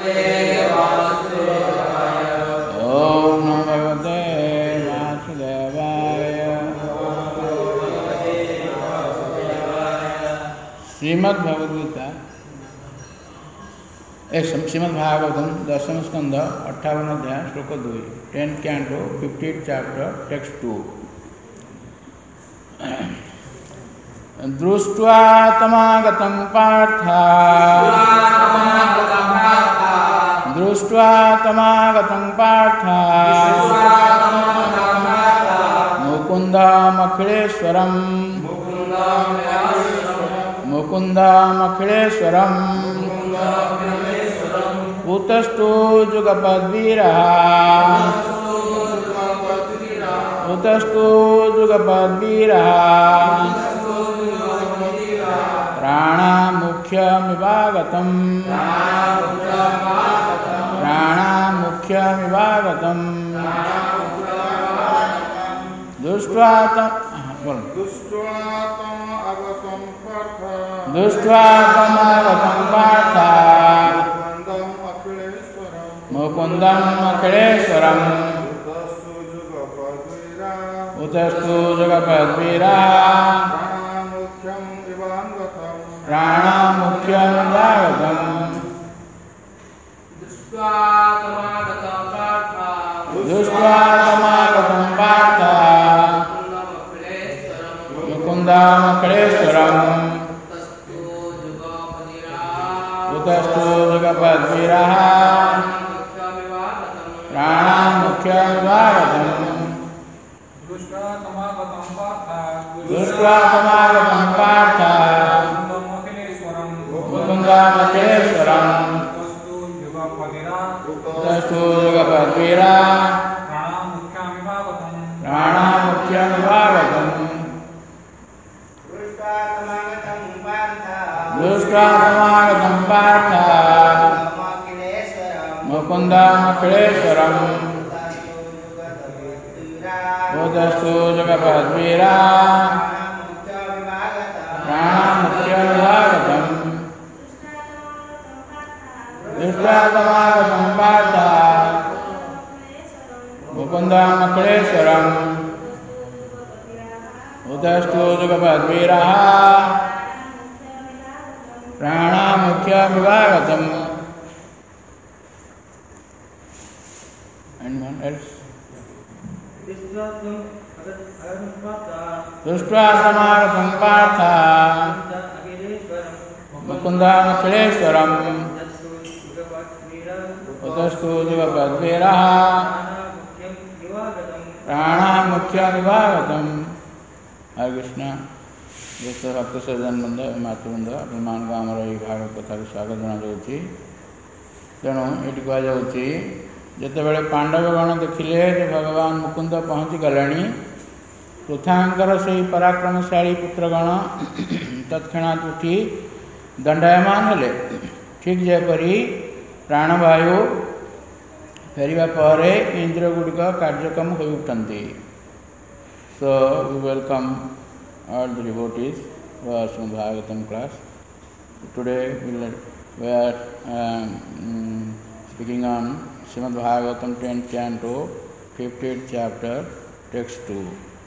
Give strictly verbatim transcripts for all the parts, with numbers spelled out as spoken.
ओम नमो भगवते वासुदेवाय। श्रीमद् भगवद गीता श्रीमद् भागवतम दशम स्कंध अट्ठावन अध्याय श्लोक दुई tenth canto fiftieth chapter text two. दृष्ट्वा तमागतं पार्थ दृष्ट्वा तमागतं पार्थ मुकुन्दमखिलेश्वरं मुकुन्दमखिलेश्वरं कुतस्तु जुगपद्वीरः कुतस्तु जुगपद्वीरः प्राणामुख्यमिवागतम् प्राणामुख्यमिवागतम् दृष्ट्वा दृष्ट्वा तमागतं पार्थ मुकुन्दम् अखिलेश्वरम् उतस्तु जुगपद्वीरः प्राणामुख्यमिवागतम् दृष्ट्वा तमागतं पार्थ मुकुन्दमखिलेश्वरम् उतस्तु जुगपद्वीरः प्राणामुख्यमिवागतम् दृष्ट्वा तमागतं पार्थ मुकुन्दमखिलेश्वरम् उतस्तु जुगपद्वीरः प्राणामुख्यमिवागतम् दृष्ट्वा तमागतं पार्थ मुकुन्दमखिलेश्वरम् उतस्तु जुगपद्वीरः प्राणामुख्यमिवागतम् दृष्ट्वा तमागतं पार्थ मुकुन्दमखिलेश्वरम् उतस्तु जुगपद्वीरः प्राणामुख्यमिवागतम्। Anyone else? दृष्ट्वा तमागतं पार्थ मुकुन्दमखिलेश्वरम् उतस्तु जुगपद्वीरः प्राणामुख्यमिवागतम्। हरे कृष्ण। जैसे भक्त सज्जन बंद मातृबंद मान को आमर ये भागवत कथा स्वागत जनाଯାଉଛି। तेणु ये कहुच्छी जिते बड़े पांडवगण देखिले भगवान मुकुंद पहुँची गले पृथांकर से पराक्रमशाली पुत्रगण तत्क्षणात् उठी दंडायमान हेले। ठीक जयपरी प्राणवायु फेरिबा परे इंद्रिय गुड़िक कार्यक्रम हो उठती। So we welcome all the devotees who are from Bhagavatam class. Today we are um, speaking on Srimad Bhagavatam tenth canto, fifteenth chapter, text two.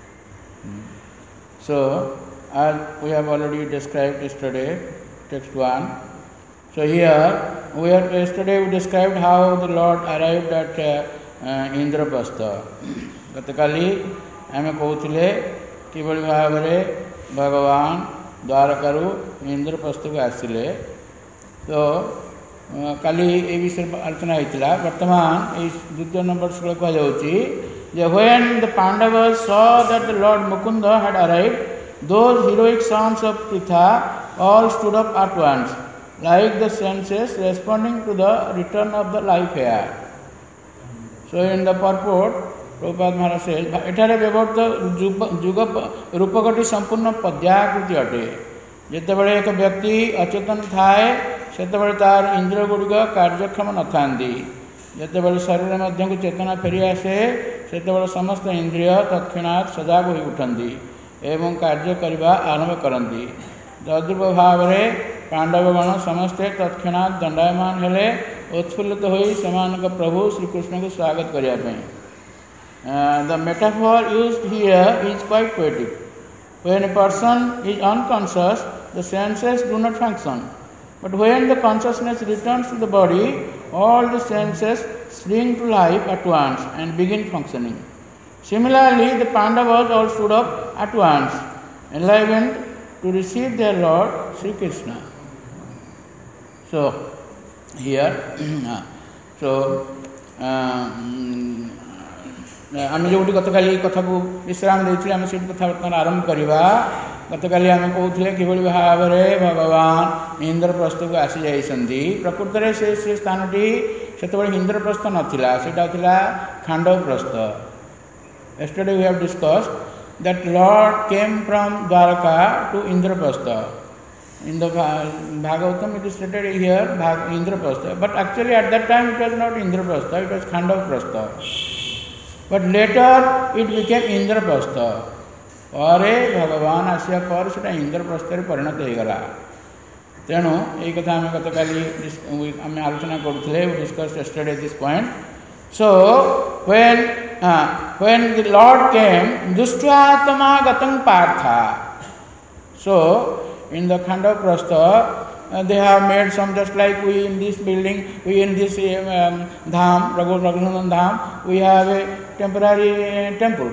So, as we have already described yesterday, text one. So here, we have yesterday we described how the Lord arrived at uh, uh, Indraprastha. गतकाली आमे कहूथिले किभଳି भावरे भगवान द्वारकारु इंद्रप्रस्थ को आसिले। तो काली ए विषय आलोचना होता। वर्तमान द्वितीय नंबर श्लोक कहुच्छी when the Pandavas saw that the Lord Mukunda had arrived those heroic sons of Pritha all stood up at once like the senses responding to the return of the life air. So in the purport Prabhupada Maharaj से एठारे व्यवहृत जुग रूपकटी संपूर्ण पद्याकृति अटे। जितेबले एक व्यक्ति अचेतन थाए सेतेबले तार इंद्रिय गुड़िक कार्यक्षम न थांती। जितेबले शरीर मध्य को चेतना फेरी आसे सेतेबले समस्त इंद्रिय तत्क्षणात् सजाग हो उठती एवं कार्य करने आरंभ करती। तद्रूप भाव में पांडवगण समस्ते तत्क्षणात् दंडायमान हेले उत्फुल्लित होई सेमानक प्रभु श्री कृष्ण को स्वागत करिया पई। The metaphor used here is quite poetic. When a person is unconscious, the senses do not function. But when the consciousness returns to the body, all the senses spring to life at once and begin functioning. Similarly, the Pandavas all stood up at once, enlivened to receive their Lord Sri Krishna. So, here, so, um, आम जो गतकाली कथा को विश्राम देते आम से कथा बर्तमान आरंभ करवा। गतकाली आम कहते कि भाव में भगवान इंद्रप्रस्थ को आसी जाइछन्ति। प्रकृत में से से स्थानटी सेतबेले इंद्रप्रस्थ नथिला, सेटा थिला Khandavprastha. Yesterday we have discussed that Lord came from Dwaraka to Indraprastha. In the Bhagavatam it is stated here Indraprastha, but actually at that time it was not Indraprastha, it was Khandavprastha. But later it became Indraprastha. और भगवान आसिया पर से इंद्रप्रस्थ परिणत हो गला। तेणु यही कथा आम गतकाली आम आलोचना करुले, we discussed yesterday this point. So when when the Lord came दुष्ट्वात्मा गतं पार्थ, so in the Khandaprastha Uh, they have made some, just like we in this building, we in this um, dham, Raghu Raghunath Dham, we have a temporary uh, temple.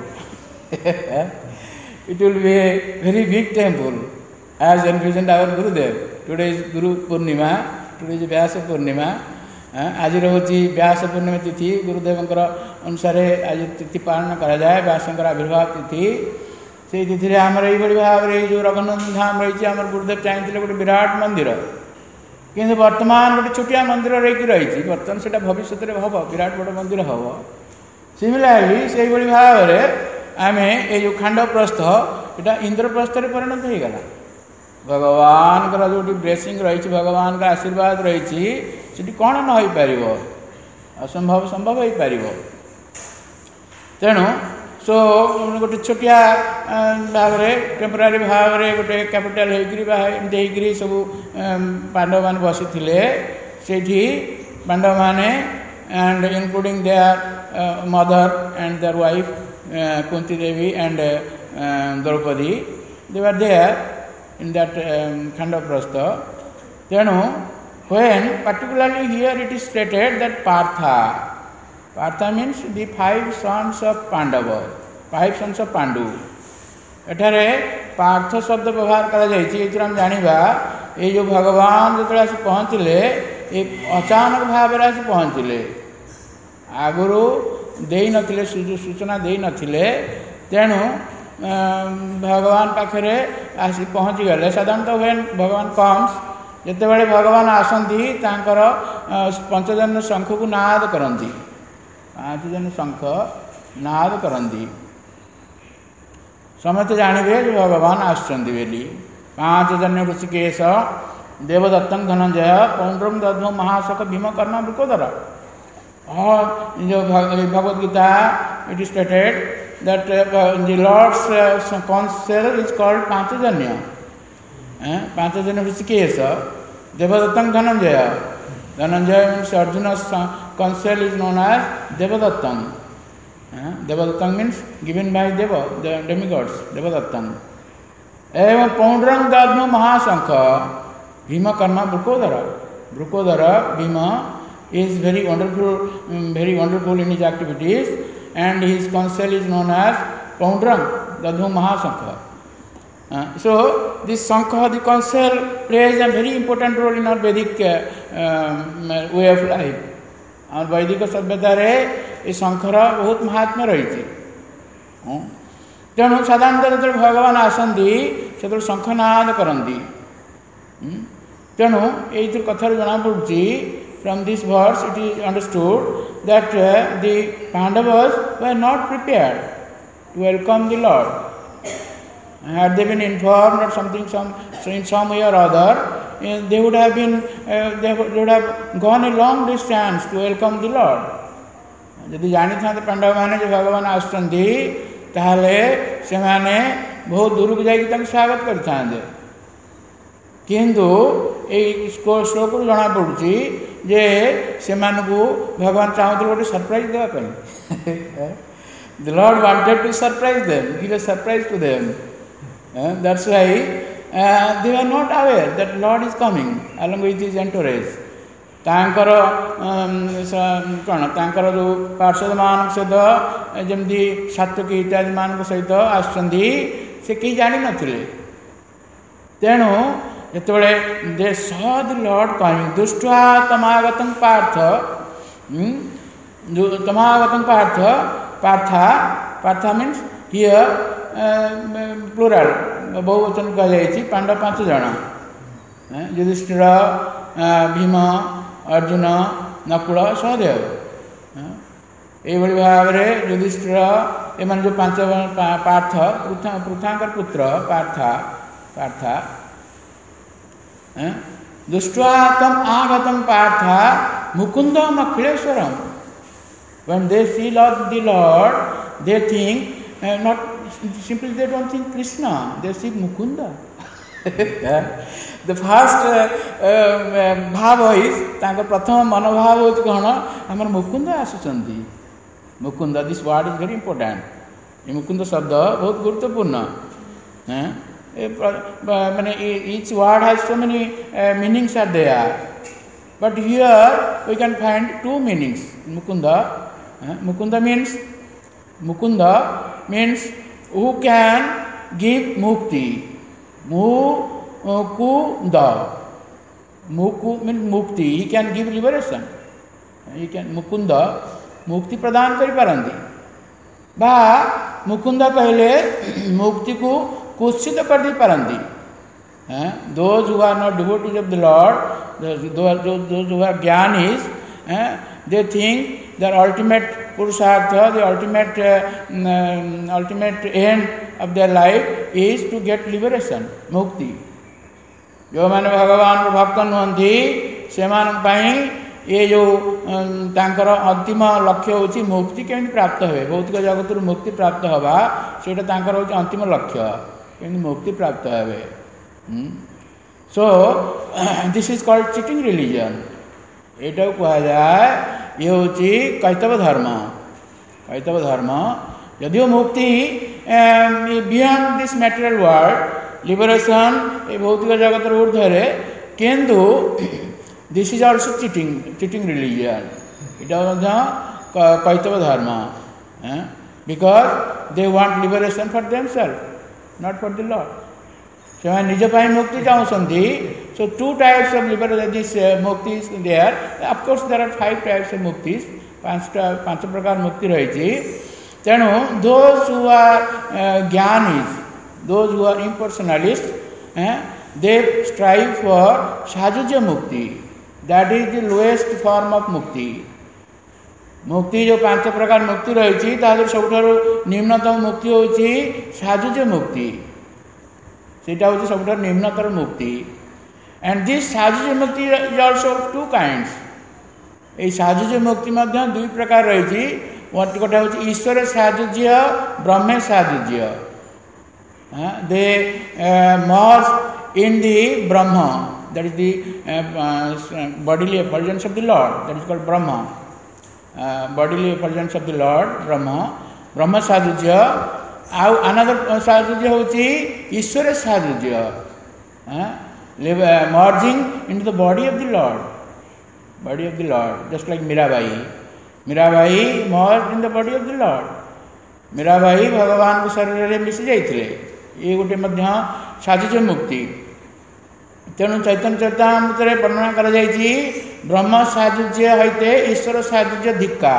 It will be a very big temple, as envisioned our Gurudev. Today is Guru Purnima, today is Vyasa Purnima. आज रोची व्यास पूर्णिमा तिथि, गुरुदेव अनुसार आज तिथि पालन करा जाए, व्यासंकर आविर्भाव तिथि। से तिथि आमर ये भाव में जो रघुनंदन धाम रही आम गुरुदेव चाहिए गोटे विराट मंदिर, किंतु वर्तमान गोटे छोटिया मंदिर रही बर्तमान से भविष्य में हम विराट बड़ मंदिर हम। सिमिलारली से भाव में आम ये जो खांडवप्रस्थ यहाँ इंद्रप्रस्थ परिणत हो गला। भगवान का जो ब्लेसिंग रही, भगवान का आशीर्वाद रही, कौन न हो पार, असंभव संभव हो पार। तेणु सो गोटे छोटिया भाव में टेम्परारी भाव में गोटे कैपिटल होकर सब पांडव मान बसी से पांडव माने and including their mother and their wife Kunti Devi and Draupadi, they were there in that Khandavaprastha. तेणु when particularly here it is stated that Partha, Partha means the five sons of Pandava, five sons of Pandu. एठारे पार्थ शब्द व्यवहार करा जाइछि। एथि जानिबा ये जो भगवान जो आसी पहुँचले एक अचानक भाव में आसी पहुँचले, आगुरु दे नथिले सूचना दे नथिले। तेणु भगवान पाखरे आसी पहुँची गले। साधारणतः व्हेन भगवान कम्स, जेतेबेले भगवान आसंती तांकर पंचजन्य शंख को नाद करती, पांच जन शंख नाद करती, समस्त जानवे जो भगवान आसुच्चंदी बेली। पांच जन ऋषिकेश, देवदत्तं धनंजय, पौंड्रम दध्मो महाशक भीमकर्मा वृकोदर। और जो Bhagavad Gita it is stated that the Lord's council is called Panchajanya. पांचजन ऋषिकेश, देवदत्तं Dhananjaya, Dhananjaya means Arjuna council is known as Devadattam. Uh, Devadattam means given by Deva, the demigods, Devadattam. Evam Paundrang Dadma Mahasankha, Bhima Karma Brukodara. Brukodara, Bhima, is very wonderful, um, very wonderful in his activities, and his council is known as Paundrang Dadma Mahasankha. Uh, so this Sankha, the council, plays a very important role in our Vedic uh, um, way of life. और वैदिक सभ्यता ये शंखर बहुत महात्म्य रही। तेणु साधारणतः जो भगवान आसती से शंखनाद करती। तेणु ये कथार जना पड़ी from this verse it is understood that the Pandavas were not prepared to welcome the Lord. Had they been informed or something, some so in some way or other, uh, they would have been, uh, they would have gone a long distance to welcome the Lord. यदि जानी था तो पांडव माने जो भगवान आसुचंदी ताहले से माने बहुत दूर को जाइए तक स्वागत करते हैं। किंतु ये इसको श्लोक जना पड़ुची जे से मानकु भगवान चाहते गोटे सरप्राइज देवा पाई the Lord wanted to surprise them, give a surprise to them. Uh, that's why uh, they were not aware that Lord is coming along with his entourage. तांकर कौन तांकर जो पार्षद मान सहित जमती सात्विकी इत्यादि मान सहित आसुंदी से कहीं जानी नथिले तेणु जेतबेले they saw the Lord coming दुष्टा तमागतं पार्थ तमागतं पार्थ Partha Partha means here plural बहुवचन कह जाइछि पांडव पांच जन युधिष्ठिर भीम अर्जुन नकुल सहदेव ये भाव में युधिष्ठिर एम जो पांच पार्थ पृथांकर पुत्र पार्था पार्था दुष्ट्वा तम आगतम Partha Mukundan अखिलेश्वरम. When they see Lord, the Lord, they think uh, not simply they don't think Krishna, they see Mukunda. The first भाव is तांका प्रथम मनोभाव होती कौन हमार मुकुंद आसुचंदी. Mukunda this word is very important. ये मुकुंद शब्द बहुत गुरुत्वपूर्ण है. माने each word has so many uh, meanings are there, but here we can find two meanings. Mukunda, uh, Mukunda means Mukunda means who can give mukti. Mukunda, Muku means mukti. He can give liberation. He can Mukunda मुक्ति प्रदान करि पारंती बा मुकुंद कहले मुक्ति को कुत्सित कर दी पारंती. Those who are not devotees of the Lord, those, those who are jnanis, they think their ultimate purushartha, the ultimate uh, ultimate end of their life is to get liberation, mukti. जो मैंने भगवान को भक्त नुहंती से मान पाई ये जो तांकर अंतिम लक्ष्य होची मुक्ति केମିତି प्राप्त हुए. भौतिक जगत रु मुक्ति प्राप्त हवा सेटा तांकर होची अंतिम लक्ष्य केମିତି मुक्ति प्राप्त हुए. So this is called cheating religion. एटा कहा जाए ये होची कैतव धर्म. कैतव धर्म यदि मुक्ति beyond this material world liberation ये भौतिक जगत रु ऊर्ध्वे किंतु this is also cheating cheating religion. It is kaitava dharma, eh? because they want liberation for themselves, not for the Lord. So when nija pai mukti chahusanti, so two types of liberation, this uh, mukti is there. Of course there are five types of muktis, panchta panch prakar mukti rahichi. Tenu those who are uh, jnanis, those who are impersonalists, eh, they strive for sahaja mukti. That is the lowest form of mukti. मुक्ति जो पांच प्रकार मुक्ति रही सब निम्नतम मुक्ति होची साजुज्य मुक्ति. सेटा होची सब निम्नतर मुक्ति. एंड दिस साजुज्य मुक्ति इज आल्सो टू काइंड्स. ए साजुज्य मुक्ति मध्य दुई प्रकार रही. गोटे होची ईश्वर साजुज्य ब्रह्म साजुज्य. दे मर्ज इन दी ब्रह्म. That is the uh, uh, bodily effulgence of the Lord. That is called Brahma. Uh, bodily effulgence of the Lord, Brahma. Brahma sadhujya. Another sadhujya hochi Ishwara sadhujya. Uh, merging into the body of the Lord. Body of the Lord. Just like Mirabai. Mirabai merged in the body of the Lord. Mirabai भगवान को शरीर रे मिसि जाइथिले. ये गोटे मध्य साजुज्य मुक्ति. तेणु चैतन्य चरितामृत वर्णना कर ब्रह्म साजुज्य होते ईश्वर साजुज्य धिक्का.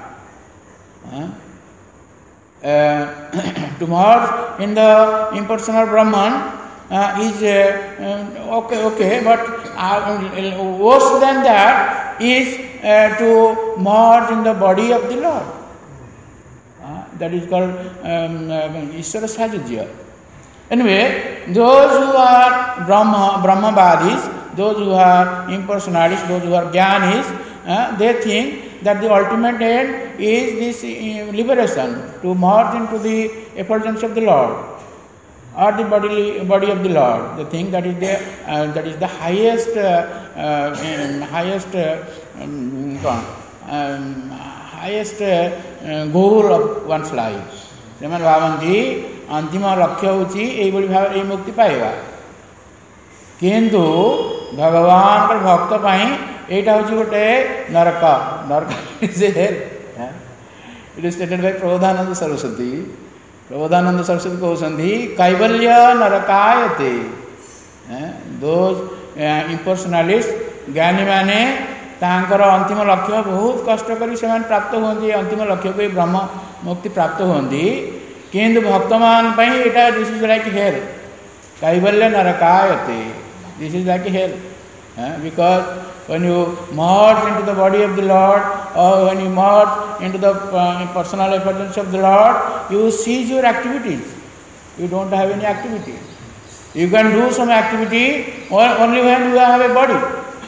To merge in the impersonal Brahman uh, is uh, okay okay but uh, worse than that is uh, to merge in the body of the Lord. Uh, that is called um, uh, Ishvara Sajujya. Anyway, those who are Brahma, Brahmavadis, those who are impersonalists, those who are jnanis, uh, they think that the ultimate end is this uh, liberation, to merge into the effulgence of the Lord. or the body, body of the Lord, the thing that is the, uh, that is the highest, uh, uh, um, highest, uh, um, um, highest uh, goal of one's life. ସେମାନେ ଭାବନ୍ତି ଅନ୍ତିମ ଲକ୍ଷ୍ୟ ହେଉଛି ଏଇଭଳି ଭାବରେ ଏଇ ମୁକ୍ତି ପାଇବା, କିନ୍ତୁ ଭଗବାନଙ୍କର ଭକ୍ତ ପାଇଁ ଏଇଟା ହେଉଛି ଗୋଟେ ନରକ। ନରକ is a hell. It is stated by Prabodhananda Saraswati. Prabodhananda Saraswati କହୁଛନ୍ତି କୈବଲ୍ୟ ନରକାୟତେ। ଦୋଜ୍ ଇମ୍ପର୍ସନାଲିଷ୍ଟ, ଜ୍ଞାନୀମାନେ ତାଙ୍କର ଅନ୍ତିମ ଲକ୍ଷ୍ୟ ବହୁତ କଷ୍ଟ କରି ସେମାନେ ପ୍ରାପ୍ତ ହୁଅନ୍ତି, ଅନ୍ତିମ ଲକ୍ଷ୍ୟକୁ ଏଇ ବ୍ରହ୍ମ ମୁକ୍ତି ପ୍ରାପ୍ତ ହୁଅନ୍ତି, କିନ୍ତୁ ଭକ୍ତମାନ ପାଇଁ ଏଇଟା this is like ହେଲ୍। Kaibalya ନରକାୟତେ, this is like hell, uh, because when you merge into the body of the Lord, or when you merge into the uh, personal effulgence of the Lord, you cease your activities. You don't have any activity. You can do some activity only when you have a body.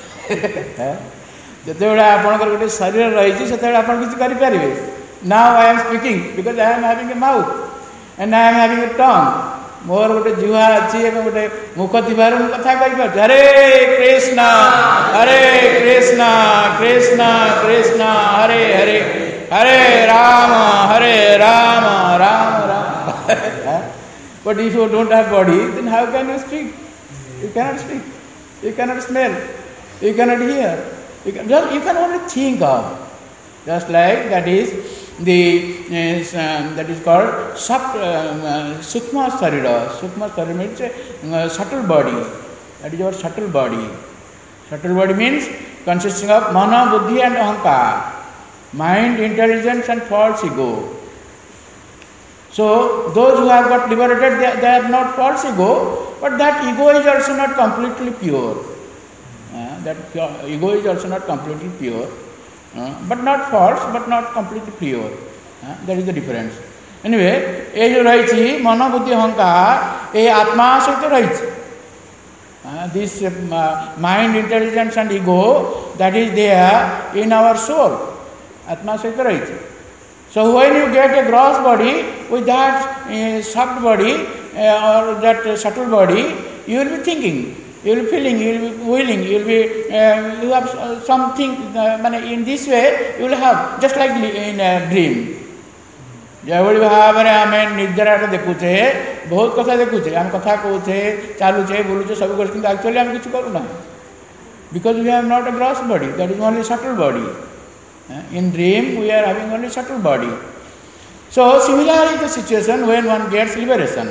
ଯେତେବେଳେ ଆପଣଙ୍କର ଗୋଟେ ଶରୀର ରହିଛି ସେତେବେଳେ ଆପଣ କିଛି କରିପାରିବେ। Now I am speaking because I am having a mouth and I am having a tongue. ମୋର ଗୋଟେ ଜିହ୍ୱା ଅଛି ଏବଂ ଗୋଟେ ମୁଖ ଥିବାରୁ ମୁଁ କଥା କହିପାରୁଛି। Hare Krishna Hare Krishna Krishna Krishna Hare Hare Hare Ram Hare Ram Ram Ram. But if you don't have body, then how can you speak? You cannot speak. You cannot smell. You cannot hear. You can, just, you can only think of. Just like that is the is, uh, that is called soft uh, sukma sarira. Sukma sarira means uh, subtle body. That is your subtle body. Subtle body means consisting of mana, buddhi and ahankar, mind, intelligence and false ego. So those who have got liberated, they, they have not false ego, but that ego is also not completely pure. Uh, that pure, ego is also not completely pure. Uh, but not false, but not completely pure. Uh, that is the difference. Anyway, ये जो रही मन बुद्धि अहंकार ये आत्मा सहित रही। This uh, mind, intelligence and ego, that is there in our soul. आत्मा सहित रही। So when you get a gross body with that uh, soft body uh, or that uh, subtle body, you will be thinking. You will be feeling, you will be willing, you will be, uh, you have uh, something, uh, in this way, you will have, just like in a dream. ଯେଭଳି ଭାବରେ ଆମେ ନିଦ୍ରାରେ ଦେଖୁଛେ, ବହୁତ କଥା ଦେଖୁଛେ, ଆମେ କଥା କହୁଛେ, ଚାଲୁଛେ, ବୁଲୁଛେ, ସବୁ କରୁଛେ, କିନ୍ତୁ ଆକ୍ଚୁଆଲି ଆମେ କିଛି କରୁନା. Because we have not a gross body, that is only subtle body. In dream, we are having only subtle body. So, similar is the situation when one gets liberation.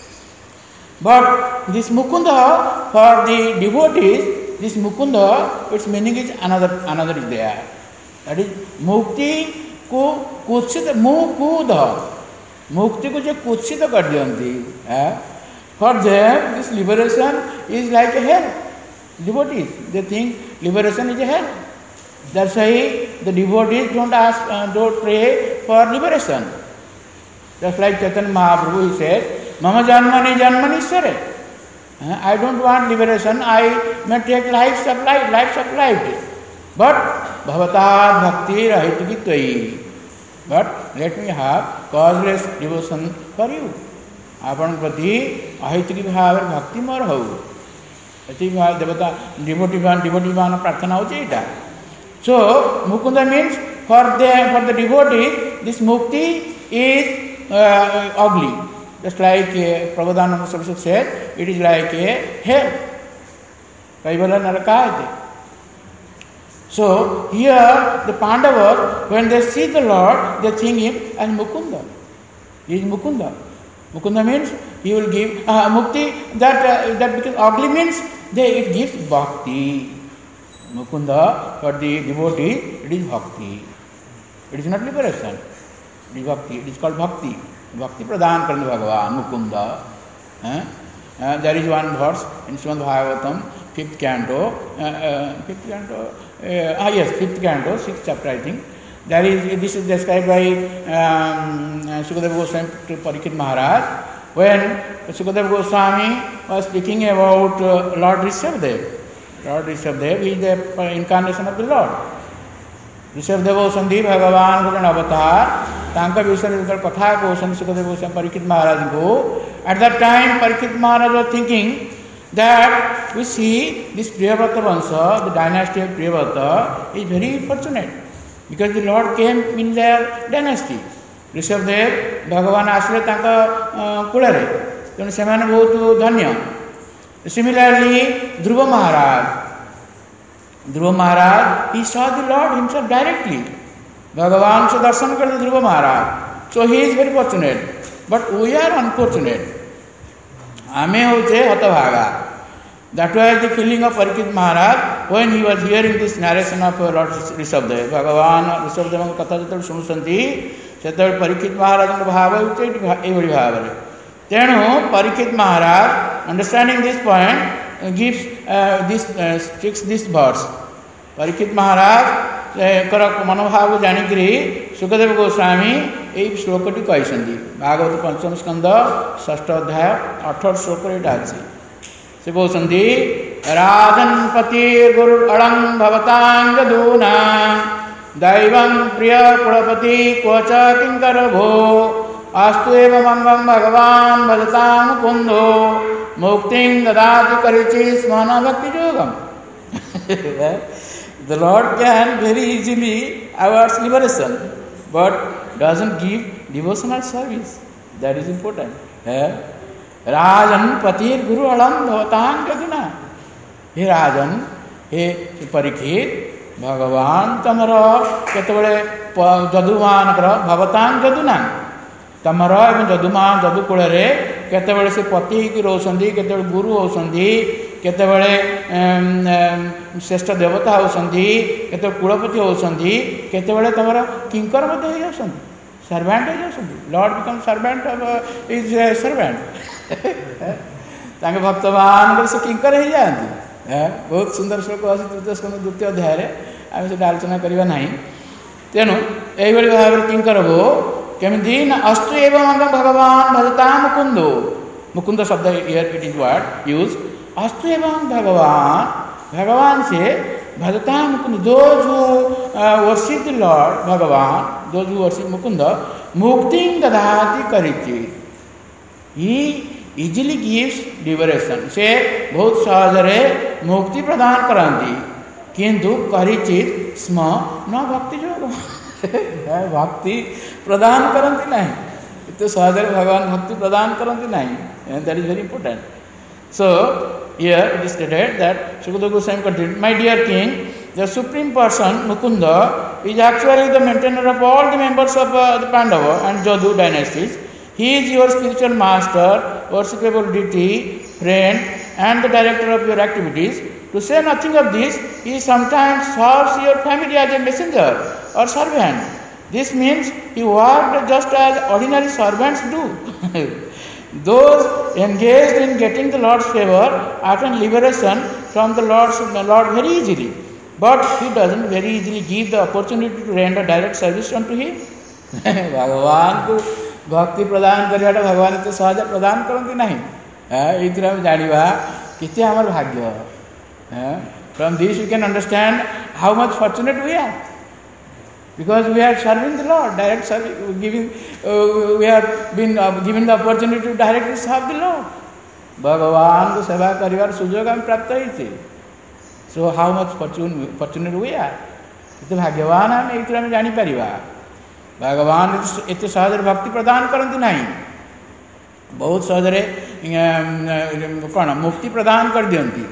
But this Mukunda, for the devotees, this Mukunda, its meaning is another, another is there. That is Mukti को कुत्सित मुकुद मुक्ति को जो कुत्सित कर दियंती. For them, this liberation is like a hell. Devotees, they think liberation is a hell. That's why the devotees don't ask, uh, don't pray for liberation. Just like Chaitanya Mahaprabhu, he said, Mama Janmani Janmanishware. I don't want liberation. I may take lives of life, lives of life. But Bhavatad Bhakti Rahitiki Tvai. But let me have causeless devotion for you. आपण प्रति अहितकी भाव भक्ति मोर हो एति देवता devotee मान devotee मान प्रार्थना होची एटा. So Mukunda means for the for the devotee this mukti is uh, ugly, just like uh, Prabodhananda Saraswati said, it is like a hell. Kaivala narakayate. So here the Pandavas, when they see the Lord, they think him as Mukunda. He is Mukunda. Mukunda means he will give uh, mukti. That uh, that because ugly means they it gives bhakti. Mukunda for the devotee, it is bhakti. It is not liberation. It is bhakti. It is called bhakti. Bhakti pradhan karne Bhagavan Mukunda. Uh, uh, there is one verse in Srimad Bhagavatam, fifth canto, uh, uh, fifth canto. Uh, ah yes, fifth canto, sixth chapter I think. There is this is described by um, Sukadeva Goswami to Parikshit Maharaj when Sukadeva Goswami was speaking about uh, Lord Rishabdev. Lord Rishabdev is the incarnation of the Lord. Rishabdev Sandhi Bhagavan Guran Avatar. तांका विषय में कथा को Sukadeva Goswami Parikshit Maharaj को At that time, Parikshit Maharaj was thinking that we see this Priyavrata Vansha, the dynasty of Priyavrata, is very fortunate because the Lord came in their dynasty. Rishabdev, Bhagavan asile tanka kulare, tenu semane bahut dhanya. Similarly, Dhruva Maharaj, Dhruva Maharaj, he saw the Lord himself directly. Bhagavan se darshan karte Dhruva Maharaj. So he is very fortunate. But we are unfortunate. Ame hoche hatavaga. That was the feeling of Parikshit Maharaj when he was hearing this narration of Lord Rishabdev. Bhagavan Rishabdev katha jeteବେଳେ ଶୁଣୁଛନ୍ତି ସେତେବେଳେ Parikshit Maharajଙ୍କ ଭାବ ହେଉଛି ଏଇଭଳି ଭାବରେ. ତେଣୁ Parikshit Maharaj, understanding this point, gives uh, this uh, speaks this verse. Parikshit Maharaj ଙ୍କର ମନୋଭାବ ଜାଣିକରି ସୁଖଦେବ ଗୋସ୍ୱାମୀ ଏହି ଶ୍ଲୋକଟି କହିଛନ୍ତି. ଭାଗବତ ପଞ୍ଚମ ସ୍କନ୍ଧ ଷଷ୍ଠ ଅଧ୍ୟାୟ ଅଠର ଶ୍ଲୋକରେ ଏଇଟା ଅଛି. ସେ କହୁଛନ୍ତି ରାଜନ୍ପତି ଗୁରୁ ଅଳଂ ଭବତାଂ ଯଦୂନା ଦୈବଂ ପ୍ରିୟ କୁଳପତି କ୍ୱଚ କିଙ୍କର ଭୋ अस्तु एव मंगं भगवान भजतां मुकुंदो मुक्तिं ददाति करिचि स्मरण भक्ति योगम. The Lord can very easily awards liberation, but doesn't give devotional service. That is important. Rajan patir guru alam bhavatang kaduna. He Rajan, he Parikshit, Bhagavan tamara ketebale jadumanakara bhavatang kaduna. तमर एवं जदुमा जदुकूल केतबेले से पति की रोचंदी केतबेले गुरु होचंदी केतबेले श्रेष्ठ देवता होचंदी केतबेले कुलपति होचंदी केतबेले तमर किंकर मध्ये हो जासंदी सर्वेंट हो जासंदी. Lord become servant of is servant. तांगे भक्तमान से किंकर हो जाती. बहुत सुंदर श्लोक अछि तृतीय स्कंध द्वितीय अध्याय रे आमे से आलोचना करिवा नाही. तेनु एई भली भाबरे किंकर हो केमिति न अस्तु एव मंगं भगवान भजतां मुकुंदो. मुकुंद शब्द here it is word use. अस्तु एव भगवान, भगवान से भजतां मुकुंद, those who worship the Lord भगवान, दोज हू वर्शिप मुकुंद, मुक्तिं ददाति करिचि. He easily gives liberation. से बहुत सहज रे मुक्ति प्रदान करंती किंतु करिचित स्म न भक्ति योग. भक्ति प्रदान करती नहीं. इतने सहज भगवान भक्ति प्रदान करती नहीं. That is very important. So here it is stated that Sukhdev Goswami continued, my dear king, the supreme person Mukunda is actually the maintainer of all the members of the Pandava and Yadu dynasties. He is your spiritual master, worshipable deity, friend and the director of your activities. To say nothing of this, he sometimes serves your family as a messenger or servant. This means he worked just as ordinary servants do. Those engaged in getting the Lord's favor attain liberation from the Lord's Lord very easily, but he doesn't very easily give the opportunity to render direct service unto him. भगवान को भक्ति प्रदान करियाटा भगवान तो सहज प्रदान करती नहीं. एइतिर हम जानिबा किते हमर भाग्य. Uh, from this you can understand how much fortunate we are, because we are serving the Lord, direct service, giving, uh, we have been uh, given the opportunity to directly serve the Lord. Bhagavan ko seva karibar sujog am प्राप्त होइछे. So how much fortunate fortunate we are. ite bhagyavan am eitra हम जानि परिबा. भगवान एते सहज भक्ति प्रदान करंती नहीं, बहुत सहज रे कोन मुक्ति प्रदान कर दियंती.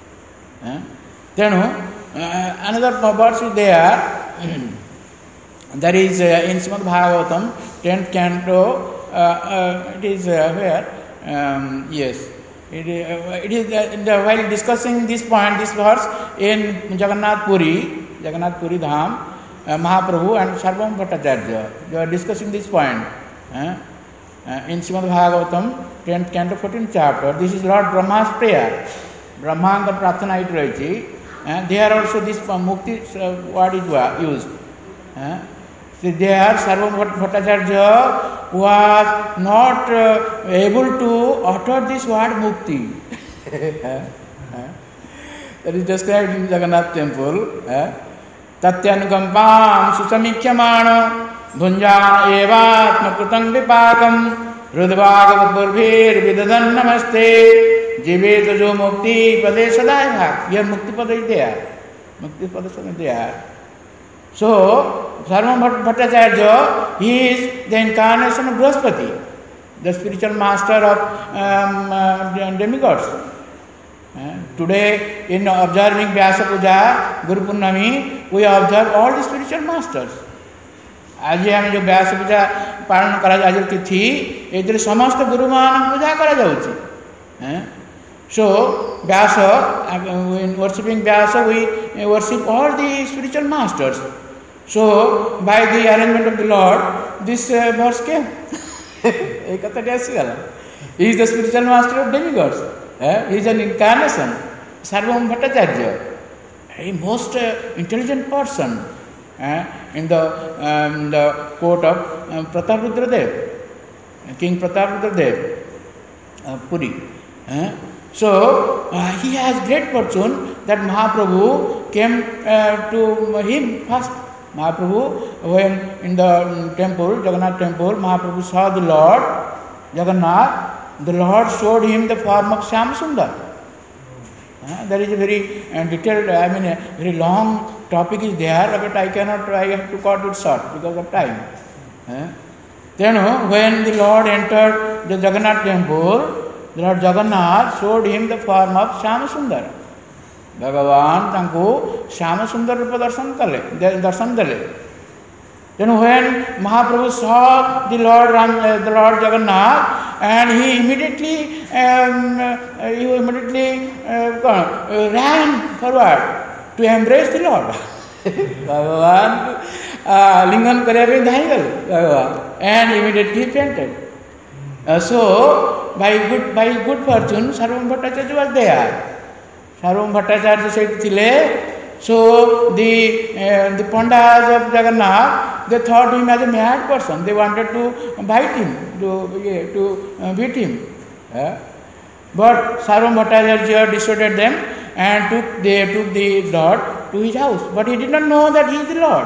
तेणु another verse is there. That is uh, in Srimad Bhagavatam tenth canto. Uh, uh, it is uh, where um, yes it is, uh, it is uh, the, while discussing this point, this verse in Jagannath Puri, Jagannath Puri Dham, uh, Mahaprabhu and Sarvam Bhattacharya, they are discussing this point. Uh, uh, in Srimad Bhagavatam tenth canto fourteenth chapter. This is Lord Brahma's prayer. Brahmanga Prarthana it rachi. Uh, there also this uh, mukti uh, word is used. Uh, so there Sarvam Bhattacharya was not uh, able to utter this word mukti. uh, that is described in Jagannath temple. Tatyanukampam susamikhyamana bhunjana evatma krutam vipakam Rudvagapurvirvidadhan namaste Jivet jo mukti pade sadaiva. Here mukti pada is there. Mukti pada is there. So, Sarvabhauma Bhattacharya, he is the incarnation of Brihaspati, the spiritual master of um, uh, demigods. Uh, today, in observing Vyasa Puja, Guru Purnami, we observe all the spiritual masters. आज हम जो व्यास पूजा पालन करा आज तिथि एतिर समस्त गुरु मान पूजा करा जाउची सो व्यास in worshipping Vyasa we worship all the spiritual masters. So by the arrangement of the Lord this uh, verse came. एक कथा कैसी गला he is the spiritual master of demigods. uh, he is an incarnation. Sarvabhauma Bhattacharya, a most uh, intelligent person. Uh, in the um, the court of uh, Prataprudra Dev, King Prataprudra Dev, uh, Puri. Uh, so uh, he has great fortune that Mahaprabhu came uh, to him first. Mahaprabhu, when in the temple, Jagannath temple, Mahaprabhu saw the Lord Jagannath. The Lord showed him the form of Shyamsundar. Uh, there is a very uh, detailed, I mean, a very long topic is there, but I cannot, I have to cut it short because of time. Uh, then, uh, when the Lord entered the Jagannath temple, the Lord Jagannath showed him the form of Shyamsundar. Bhagavan tanku Shyamsundar rupa darshan kale, darshan dale. Then, when Mahaprabhu saw the Lord, uh, the Lord Jagannath, and he immediately, um, uh, he immediately uh, uh, ran forward to embrace the Lord. Bhagavan lingan karya pe dhaai gal Bhagavan, and immediately he fainted. Uh, so by good by good fortune, Sarvabhauma Bhattacharya was there. Sarvabhauma Bhattacharya said thile. So the uh, the Pandas of Jagannath, they thought him as a mad person. They wanted to bite him, to yeah, to uh, beat him. Uh, but Sarvabhauma Bhattacharya dissuaded them and took they took the Lord to his house. But he did not know that he is the Lord,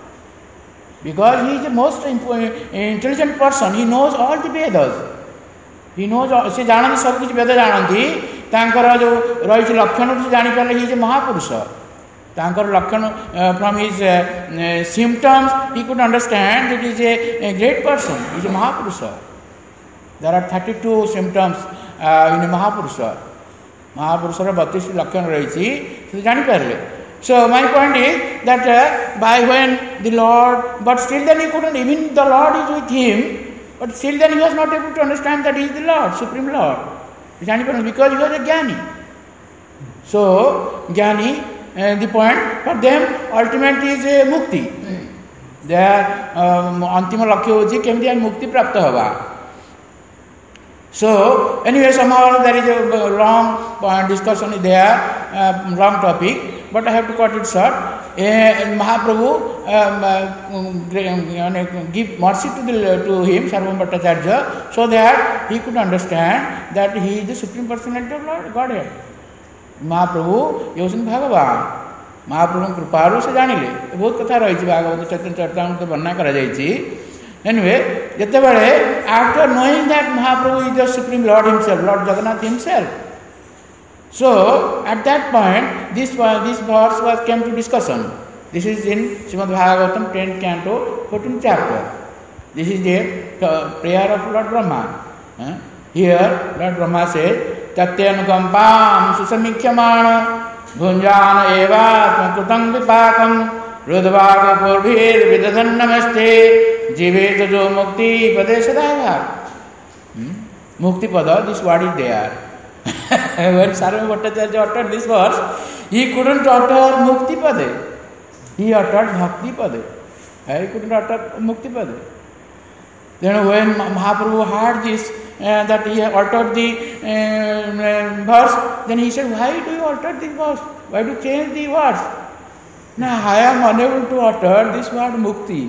because he is the most intelligent person. He knows all the Vedas. He knows all. Se jananti सब कुछ वेद जानती. तांकर जो रही लक्षण से जानी पाले he is a महापुरुष. Tankar Lakshana, from his uh, uh, symptoms, he could understand that he is a, a great person. He is a Mahapurusha. There are thirty-two symptoms uh, in a Mahapurusha. Mahapurusha thirty-two Lakshana rahichi. So, jani parle. So, my point is that uh, by when the Lord, but still then he couldn't, even the Lord is with him, but still then he was not able to understand that he is the Lord, Supreme Lord. Jani parle, because he was a Jnani. So, Jnani, Uh, the point for them ultimately is uh, mukti. Their um, antima lakshya hochi kemti an mukti prapta haba. So anyway, somehow there is a long uh, discussion is there, uh, long topic, but I have to cut it short. Uh, Mahaprabhu um, uh, give mercy to the to him, Sarvabhauma Bhattacharya, so that he could understand that he is the supreme personality of Lord Godhead. महाप्रभु ये होसन भगवान महाप्रभु कृपारू से जानिले बहुत कथा रही भागवत चैतन्य चरितामृत वर्णना करा जायछि. Anyway, जते बड़े after knowing that Mahaprabhu is the supreme Lord himself, Lord Jagannath himself, so at that point this was this verse was came to discussion. This is in Srimad Bhagavatam tenth canto fourteenth chapter. This is the uh, prayer of Lord Brahma. Uh, here Lord Brahma says, Tatyanukampam susamikhyamana bhunjana eva tvakutam vipakam rudvaga purvir vidadhan namaste jivet jo mukti pade sadaiva. Mukti pada, this word is there. When Sarvabhauma Bhattacharya uttered this verse, he couldn't utter mukti pade. He uttered bhakti pade. He couldn't utter mukti pade. Then when Mahaprabhu heard this, uh, that he altered the uh, verse, then he said, why do you alter this verse? Why do you change the words? Now I am unable to utter this word mukti.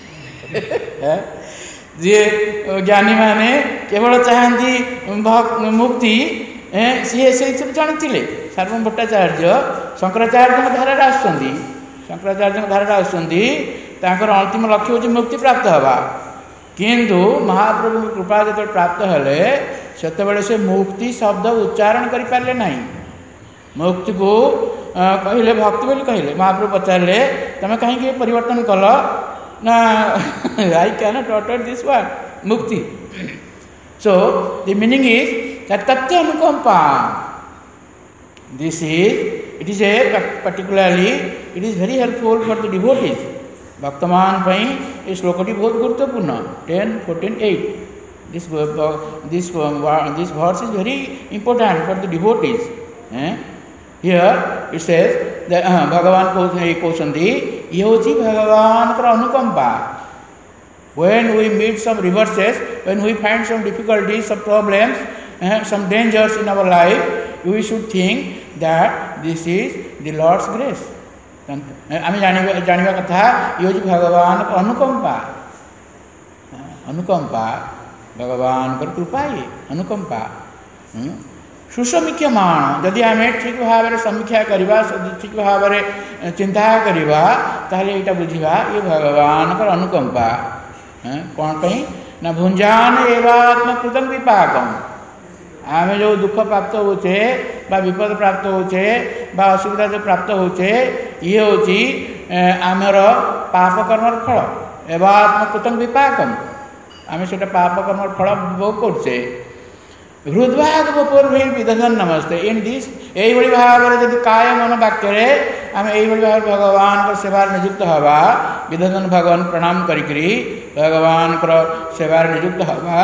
जे ज्ञानी माने केवल चाहती मुक्ति सी से जानते सर्वभौम भट्टाचार्य शंकराचार्य धारा आसुच्च शंकराचार्य धारा आसुच्च अंतिम लक्ष्य हूँ मुक्ति प्राप्त हवा किंतु महाप्रभु कृपा जो प्राप्त हेले से से मुक्ति शब्द उच्चारण कर पारे ना। मुक्ति को कहले भक्ति बोली कहले महाप्रभु पचारे तुम कहीं परिवर्तन कल ना I can not utter this word मुक्ति। So the meaning is that तथ्य अनुकंपा this is it is a particularly it is very helpful for the devotees. भक्तमान पई ये श्लोकटी बहुत गुरुत्वपूर्ण ten fourteen at this this this verse is very important for the devotees. Here it says that भगवान कहते ये होची भगवान का अनुकंपा। when we meet some reverses, when we find some difficulties, some problems, uh, some dangers in our life, we should think that this is the Lord's grace. आम जाना कथा ये हूँ भगवान अनुकंपा। अनुकंपा भगवान कृपा ये अनुकंपा सुसमीक्षाण जदि आम ठीक भाव में समीक्षा करवा ठीक भाव में चिंता करवा ताहले एटा बुझा ये भगवान का अनुकंपा। कौन कहीं ना भुंजान एवात्मकृतम विपाकम आम जो दुख प्राप्त होचे बा विपद प्राप्त होचे बा असुविधा जो प्राप्त होचे ये होची आमर पाप कर्म फल एवात्मकृतम विपाकम आम से पाप कर्म फल भोग करछे। हृदभाग बपोर भी विदधन नमस्ते इन दिस यही भाव में जब काय मन वाक्य आम यही भाव भगवान को सेवार नियुक्त हवा विदधन भगवान प्रणाम करी भगवान को सेवार नियुक्त हवा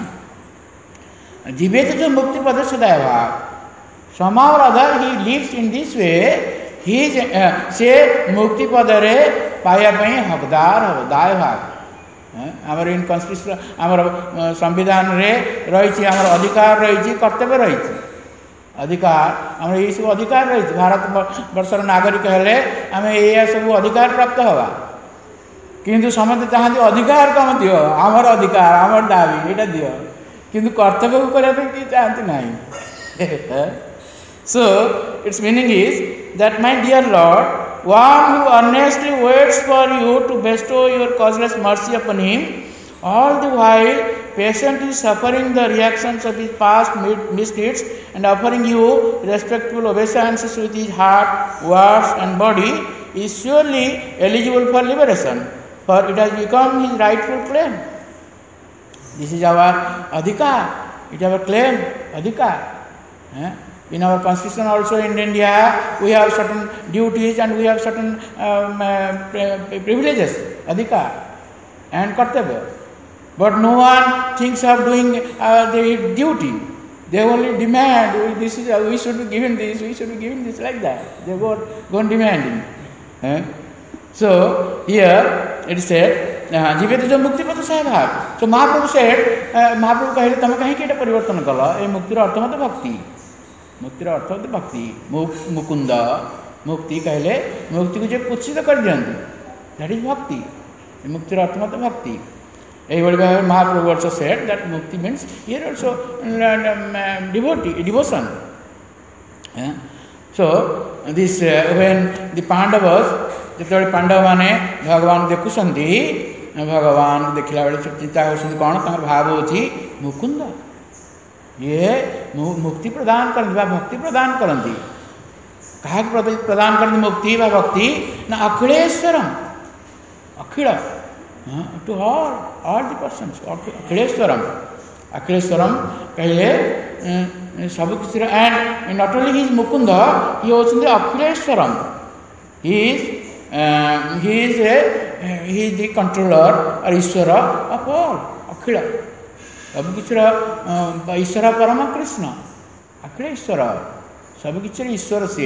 जीवित जो मुक्ति पद सदाय भाव समाव अदर he lives in this way he से मुक्ति पदरे पाया हकदार हम दाय भाग आमर इन कन्स्टिट्यूशन आमर संविधान रे रही आमर अधिकार रही कर्तव्य रही अधिकार आम ये सब अधिकार रही भारत वर्षर नागरिक हेले आम ये सब अधिकार प्राप्त हवा किंतु समस्त चाहती अधिकार कम दियो आमर अधिकार आमर दाबी यहाँ दियो किंतु कर्तव्य को करने कि चाहती नहीं। So its meaning is that my dear Lord one who earnestly waits for you to bestow your causeless mercy upon him, all the while patiently suffering the reactions of his past misdeeds and offering you respectful obeisances with his heart, words and body, is surely eligible for liberation, for it has become his rightful claim. This is our adhikar, it is our claim, adhikar. Eh? In our constitution also in India we have certain duties and we have certain um, uh, privileges adhikar and kartavya, but no one thinks of doing uh, the duty. They only demand this is uh, we should be given this, we should be given this, like that they go go on demanding. eh? So here it said जीवित जो मुक्ति पद से भाग। तो महाप्रभु से महाप्रभु कहले तुम कहीं के परिवर्तन कल ये मुक्तिर अर्थ मत भक्ति मुक्तिर अर्थ होते भक्ति मुकुंद मुक्ति कहले मुक्ति को जो पुच्छित कर दियंती दैट इज भक्ति मुक्तिर अर्थ मत भक्ति यही भाव महाप्रभु also said that mukti means here also devotee devotion. So this uh, when the Pandavas जो पांडव माने भगवान देखुंट भगवान देखला बेले चिंता होती कौन तम भाव होती मुकुंद ये मुक्ति प्रदान करती भक्ति प्रदान करती क्या प्रदान करती मुक्ति व भक्ति ना अखिलेश्वरम अखिल to all all the persons अखिलेश्वरम अखिलेश्वरम कहे सब किसी and not only he is Mukunda he होती अखिलेश्वरम he is he is he is the controller और ईश्वर ऑफ ऑल अखिल सब किसी ईश्वर परम कृष्ण अखिल ईश्वर सब किसी ईश्वर सी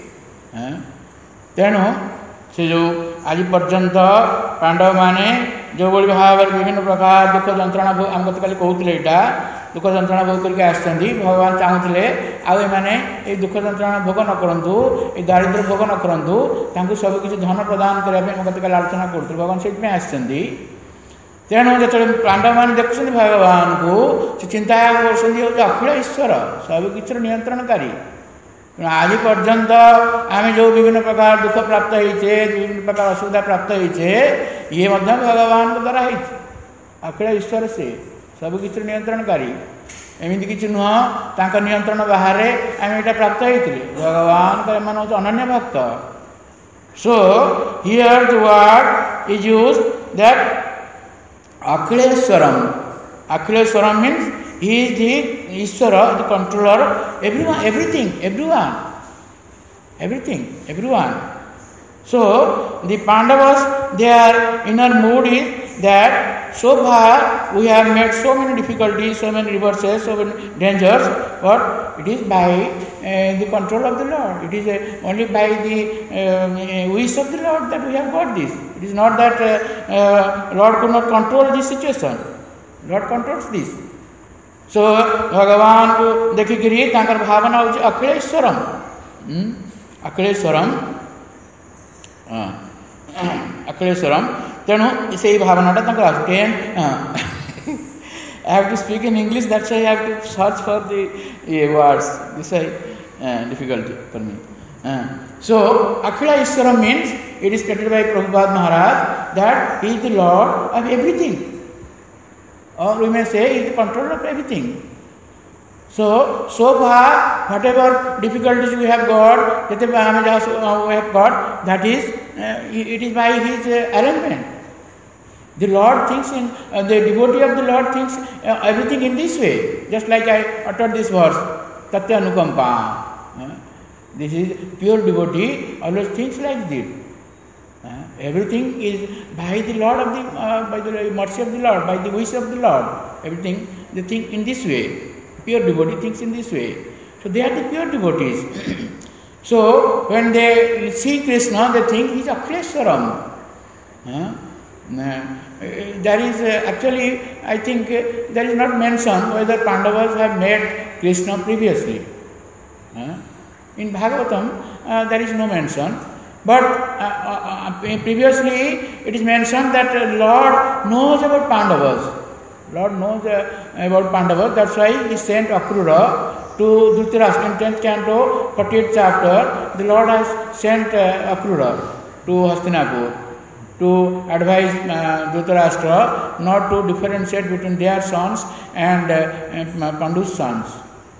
तेणु से जो आज पर्यंत पांडव माने जो बड़ी भाव विभिन्न प्रकार दुख जंत्रणा आम गत काली कहते यहाँ दुख जंत्रणा भोग करके आसती भगवान चाहूले आने ये दुख जंत्रणा भोग न करूँ ये दारिद्र्य भोग न करूँ सब किसी धन प्रदान करने गत काली आलोचना करूँ भगवान से आसती तेणु जो पांडव मैंने देखुं भगवान को चिंता कर अखिल ईश्वर सब किसी नियंत्रणकारी आज पर्यंत आम जो विभिन्न प्रकार दुख प्राप्त होते विभिन्न प्रकार असुविधा प्राप्त होते ये भगवान द्वारा अखिल ईश्वर से सब किसी नियंत्रणकारी एमती किसी नुह तांका नियंत्रण बाहर आम यहाँ प्राप्त होते भगवान का एम हूँ अनन्य भक्त so here the word is use that अखिलेश्वरम अखिलेश्वरम मीन्स ही इज द ईश्वर the controller everyone everything everyone everything everyone so the Pandavas their inner mood is that so far we have met so many difficulties so many reverses so many dangers but it is by uh, the control of the Lord it is uh, only by the uh, wish of the Lord that we have got this it is not that uh, uh, Lord could not control this situation Lord controls this so भगवान को देखिकरी तांकर भावना होची अखिलेश्वरम अखिलेश्वरम अखिलेश्वरम तेणु से भावनाटा I have to speak in English that's I have to search for the words this I difficulty for me so अखिलेश्वरम means it is stated by Prabhupada Maharaj that he is the Lord of everything और we may say he is the control of everything So, so far, whatever difficulties we have got, that we have got, that is, uh, it is by His uh, arrangement. The Lord thinks in, uh, the devotee of the Lord thinks uh, everything in this way. Just like I uttered this verse, Tatya Anukampa. Uh, this is pure devotee, always thinks like this. Uh, everything is by the Lord of the, uh, by the mercy of the Lord, by the wish of the Lord. Everything, they think in this way. Pure devotee thinks in this way. So they are the pure devotees. So when they see Krishna, they think he is Akhileshwaram. Uh, there is uh, actually, I think uh, there is not mentioned whether Pandavas have met Krishna previously. Uh, in Bhagavatam, uh, there is no mention. But uh, uh, previously, it is mentioned that uh, Lord knows about Pandavas. Lord knows uh, about Pandavas, that's why he sent Akrura to Dhritarashtra in tenth canto, forty-eighth chapter. The Lord has sent uh, Akrura to Hastinapur to advise uh, Dhritarashtra not to differentiate between their sons and uh, uh, Pandu's sons.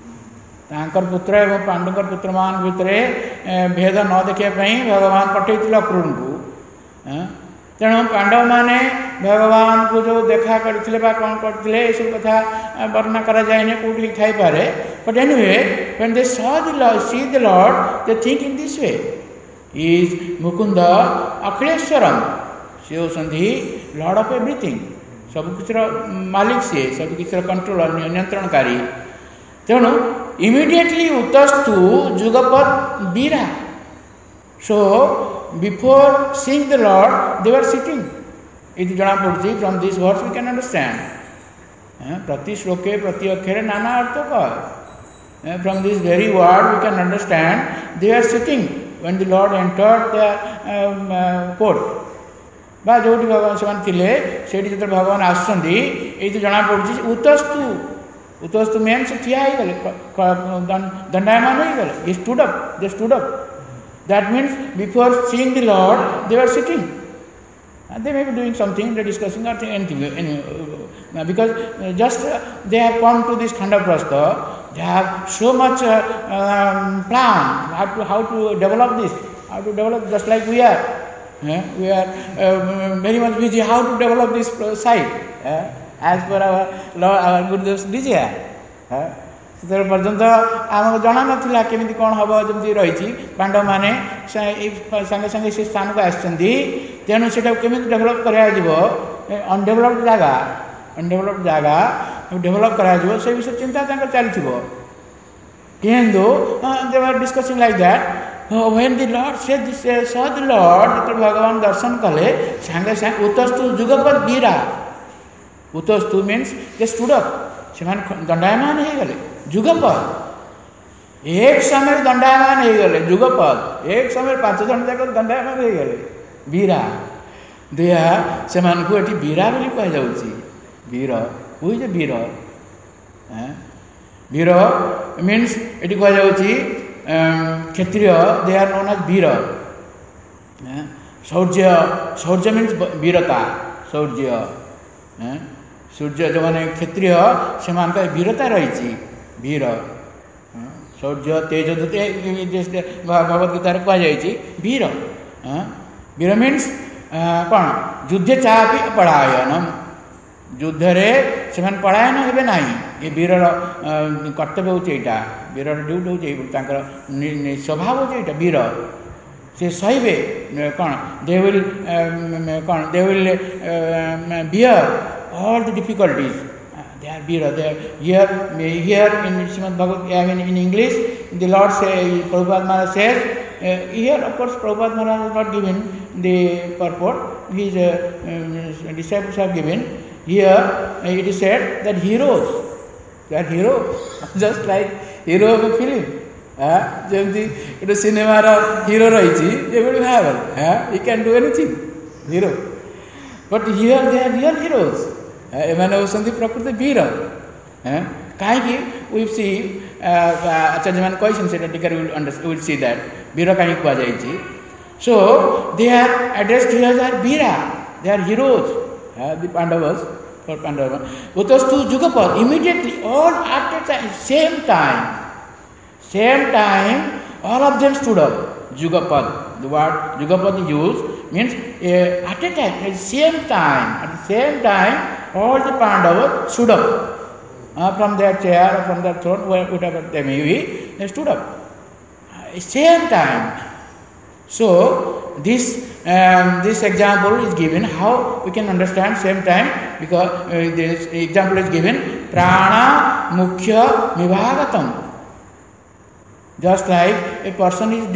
तांकर पुत्र एवं पांडुकर पुत्रमान भितरे भेद न देखा भगवान पठेइथिले अक्रूर को तेणु पांडव माने भगवान को जो देखा करथिले बा कोन करथिले ए सब कथा वर्णना करा जाय ने कोठी थाई पारे but anyway when they saw the Lord see the Lord they think in this way is Mukunda अखिलेश्वरम से संधि लॉर्ड ऑफ एवरीथिंग सब किछर मालिक से सब किछर कंट्रोलर नियंत्रणकारी तेणु इमीडिएटली उत्तस्तु जुगपत बीरा सो before seeing the Lord, they were sitting. It jana purti from this verse we can understand. Prati shloke prati akhere nana artha ka. From this very word we can understand they are sitting when the Lord entered the um, uh, court. Ba jodi bhagavan seman thile seti jeter bhagavan asଛନ୍ତି ei to jana purti utastu utastu means thiya hai gale dandayaman hai gale he stood up they stood up. That means before seeing the Lord, they were sitting. And they may be doing something, they are discussing or anything. Anyway, because just uh, they have come to this Khandaprastha, they have so much uh, um, plan how to, how to develop this, how to develop just like we are. Uh, we are uh, very much busy how to develop this site uh, as per our Lord, our Gurudev's desire. Uh, से पर्यंत आमको जना नाला केमी कौन हम जमी रही पांडव मैंने सांगे सांगे से स्थान को आसछन्ती तेणु से डेभलप करा अनडेभलप्ड जगह अनडेभलप्ड जगह डेभलप करा से विषय चिंता चली किंतु they were discussing like that when the Lord said this saw the Lord तो भगवान दर्शन कले सांगे सांगे उत्तस्तु जुगपत बीरा उत्तस्तु मीन्स दे स्टूड अप से दंडायमान हो गले जुगपद एक समय दंडायमान हो गले जुगपद एक समय पांच जन जाक दंडायमान हो गले बीरा दिया से बीरा बोली कह जाउची वीर हु इज वीर वीर मीन्स ये कह जाउची क्षत्रिय दे आर नोन एज वीर शौर्य शौर्य मीन्स वीरता शौर्य सूर्य जो मैंने क्षत्रिय से वीरता रही वीर शौर्य तेज भगवद गीतार कहुई वीर वीर मीन्स कौन युद्धे चापी पलायन युद्ध से पलायन हे ना ये वीर कर्तव्य हूँ यहाँ वीर ड्यूटी हूँ स्वभाव हूँ यहाँ वीर से सहे कौन दे विल कौन they will bear all the difficulties. Uh, they are Veera. They are here, here in Srimad Bhagavad, I mean in English, the Lord say, Prabhupada Maharaj says, uh, here of course Prabhupada Maharaj has not given the purport, his uh, um, disciples have given. Here uh, it is said that heroes, they are heroes, just like hero of a film. Jemti it is cinema hero rahichi, they will have it. He can do anything, hero. But here they are real heroes. एमाने होसंती प्रकृति वीर कहीं we सी आचार्य मान question से teacher will understand will see that वीर कहीं कुआ जायछि so they are addressed here are वीरा they are heroes the Pandavas for Pandava उतस्तु जुगपद immediately all at the same time same time all of them stood up जुगपद the word जुगपद used means uh, at a time at the same time at the same time all the Pandavas stood up uh, from their chair or from their throne whatever they may be they stood up uh, same time so this um, this example is given how we can understand same time because uh, this example is given prana mukhya vibhagatam just like a person is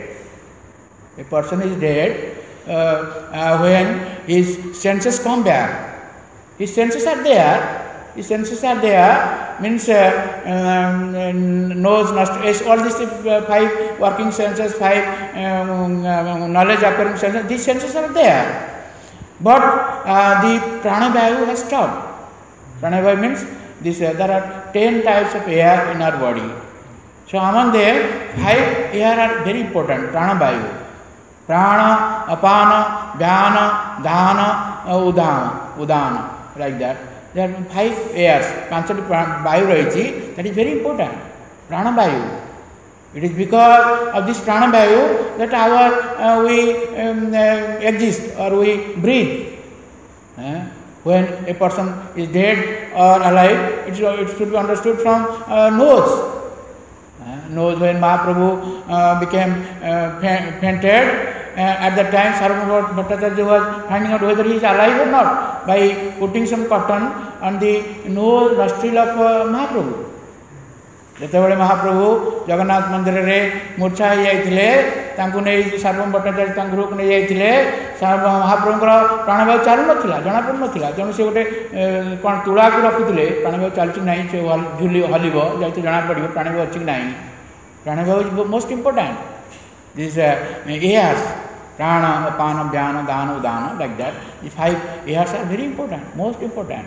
dead a person is dead Uh, uh, when his senses come back, his senses are there. His senses are there means uh, um, nose, nostrils, all these uh, five working senses, five um, uh, knowledge acquiring senses. These senses are there, but uh, the pranavayu has stopped. Pranavayu means this. Uh, there are ten types of air in our body. So among them, five air are very important. Pranavayu. Prana, apana, vyana, dana, udana, udana, like that. There are five airs. Panchati vayu rahichi. That is very important. Prana vayu. It is because of this prana vayu that our uh, we um, uh, exist or we breathe. Uh, when a person is dead or alive, it should, it should be understood from uh, nose. Uh, nose when Mahaprabhu uh, became uh, fainted. Uh, at that time, Sarvabhauma Bhattacharya was finding out whether he is alive or not by putting some cotton on the nose nostril of uh, Mahaprabhu. ଯେତେବେଳେ ମହାପ୍ରଭୁ ଜଗନ୍ନାଥ ମନ୍ଦିରରେ ମୂର୍ଚ୍ଛା ହେଇଯାଇଥିଲେ ତାଙ୍କୁ ନେଇ ସାର୍ବଭୌମ ଭଟ୍ଟାଚାର୍ଯ୍ୟ ତାଙ୍କ ଗୃହକୁ ନେଇଯାଇଥିଲେ ମହାପ୍ରଭୁଙ୍କର ପ୍ରାଣବାୟୁ ଚାଲୁନଥିଲା ଜଣାପଡ଼ୁନଥିଲା ତେଣୁ ସେ ଗୋଟେ କ'ଣ ତୁଳାକୁ ରଖିଥିଲେ ପ୍ରାଣବାୟୁ ଚାଲୁଛି କି ନାହିଁ ସେ ଝୁଲି ହଲିବ ଯାଇତେ ଜଣାପଡ଼ିବ ପ୍ରାଣବାୟୁ ଅଛି କି ନାହିଁ ପ୍ରାଣବାୟୁ is most important this airs prana apana vyana dana udana like that the five airs are very important most important.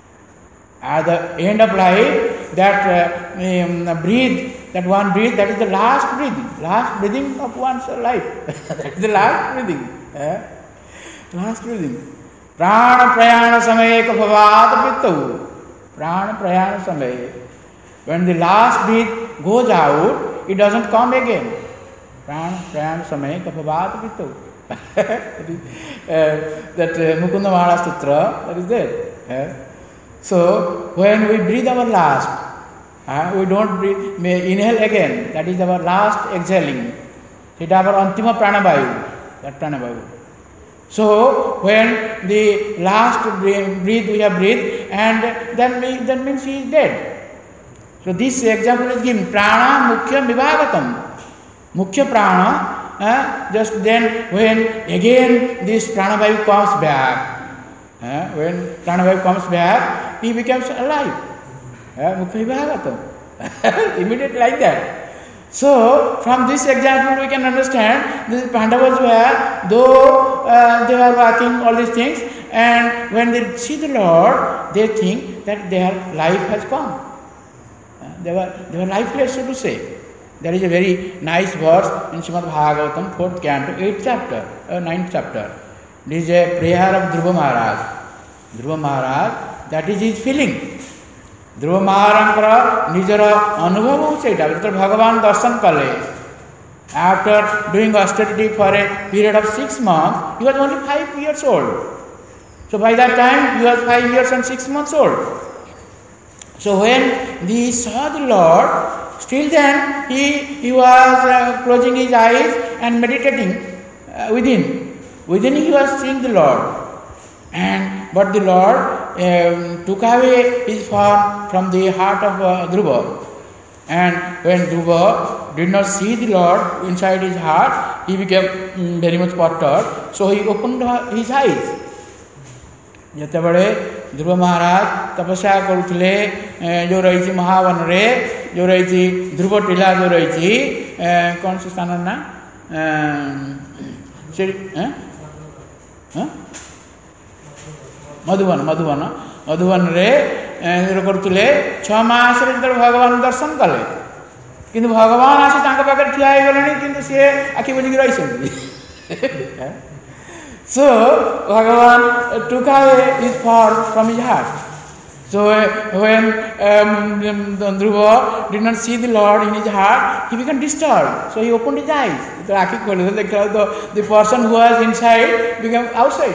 At the end of life, that uh, um, breathe, that one breathe, that is the last breathing, last breathing of one's life. That is the last breathing. Eh? Last breathing. Prana prayana samaye kapavad pittau. Prana prayana samaye. When the last breath goes out, it doesn't come again. Prana prayana samaye kapavad pittau. That uh, Mukunda Maharaj Sutra, that is there. Eh? So, when we breathe our last, uh, we don't breathe, may inhale again, that is our last exhaling. It is our antima pranavayu, that pranavayu. So, when the last breath we have breathed, and then we, that means he is dead. So, this example is given, prana mukhya vibhagatam. Mukhya prana, uh, just then when again this pranavayu comes back, Uh, when pranavayu comes back, he becomes alive. Uh, Immediately like that. So, from this example, we can understand the Pandavas were, though uh, they were working all these things, and when they see the Lord, they think that their life has come. Uh, they were they were lifeless, so to say. There is a very nice verse in Srimad Bhagavatam, fourth canto, eighth chapter, uh, ninth chapter. This is a prayer of Dhruva Maharaj. Dhruva Maharaj, that is his feeling. Dhruva Maharaj निजर अनुभव होचे जब भगवान दर्शन कले. After doing austerity for a period of six months, he was only five years old. So by that time, he was five years and six months old. So when he saw the Lord, still then he, he was uh, closing his eyes and meditating uh, within. Within he was seeing the Lord. And but the Lord um, took away his form from the heart of uh, Dhruva. And when Dhruva did not see the Lord inside his heart, he became um, very much perturbed. So he opened his eyes. ଯେତେବେଳେ ଧ୍ରୁବ ମହାରାଜ ତପସ୍ୟା କରୁଥିଲେ ଯେଉଁ ରହିଛି ମହାବନ ରେ ଯେଉଁ ରହିଛି ଧ୍ରୁବ ଟିଲା ଯେଉଁ ରହିଛି କ'ଣ ସେ ସ୍ଥାନର ନା ସେ ମଧୁବନ ମଧୁବନ ମଧୁବନରେ କରୁଥିଲେ ଛଅ ମାସରେ ଯେତେବେଳେ ଭଗବାନ ଦର୍ଶନ କଲେ କିନ୍ତୁ ଭଗବାନ ଆସି ତାଙ୍କ ପାଖରେ ଠିଆ ହେଇଗଲେଣି କିନ୍ତୁ ସିଏ ଆଖି ବୁଜିକି ରହିଛନ୍ତି. So Bhagavan took away his form from his heart. So uh, when um, Dhruva did not see the Lord in his heart, he became disturbed. So he opened his eyes. The, the person who was inside became outside.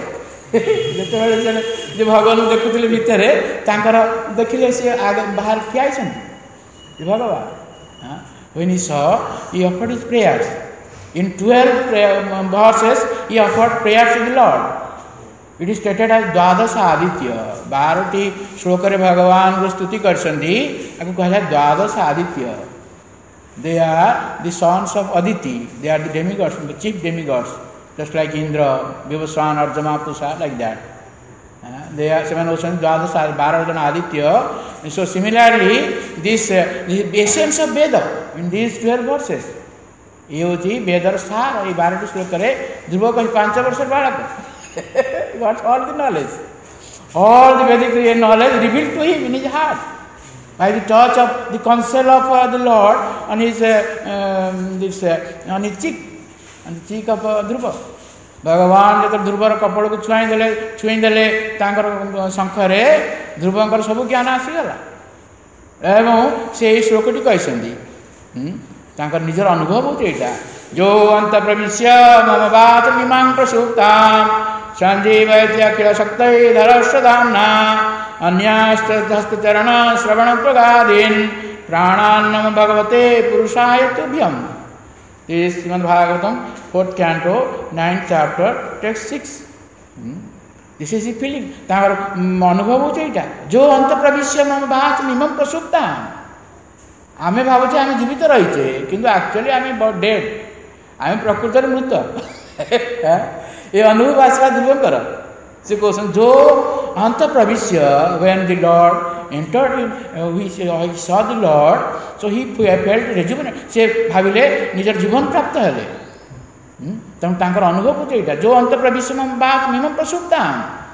जो भगवान देखुले भितरे तांकर देखिले से आगे बाहर ठिया छन भगवान. When he saw, he offered his prayers. In twelve verses, he offered prayers to the Lord. It is stated as Dwadasa Aditya. BARTI श्लोक रे भगवान को स्तुति करछन्ती आको कहला Dwadasa Aditya. They are the sons of Aditi. They are the demigods, the chief demigods, just like Indra, Vivaswan, Arjuna, Pusa, like that. Uh, they are seven oceans, Dwadasa, Bharadana, Aditya. So similarly, this uh, the essence of Veda in these twelve verses. ये होती weather सार ये बारह श्लोक करे ध्रुव को पांच वर्ष बालक got all the knowledge, all the Vedic knowledge revealed to him in his heart by the touch of the counsel of uh, the Lord on his uh, um, this uh, on his cheek, on the cheek of uh, Dhruva. भगवान जब ध्रुवर कपड़ को छुई देले छुई देले तांकर शंखरे ध्रुवंकर सब ज्ञान आसीगला एवं से श्लोकटी कहछन्ती तांकर निजर अनुभव होते एटा जो अंत प्रविश्य मम बात मिमां प्रसुप्तां संजीवयति अखिल शक्तये धरश्रधाम्ना अन्यास्तहस्तचरण श्रवण प्रगादीन् प्राणान्नम भगवते पुरुषाय तुभ्यम्. This is Srimad Bhagavatam, fourth canto, ninth chapter, text six. Hmm? This is the feeling. तांकर अनुभव होते एटा जो अंत प्रविश्य मम बात मिमां प्रसुप्तां. आमे भावुचे आमे जीवित रहीचे किंतु एक्चुअली आमे डेड, आमे प्रकृतिर मृत. ये अनुभव आसवा ध्रुवंकर से क्वेश्चन जो अंत प्रविश्य when the Lord entered in uh, he, uh, he saw the Lord, so he felt rejuvenate. से भाविले निजर जीवन प्राप्त हेले तम तांकर अनुभव होते एटा जो अंत प्रविश्य मम बात मिमां प्रसुप्तां.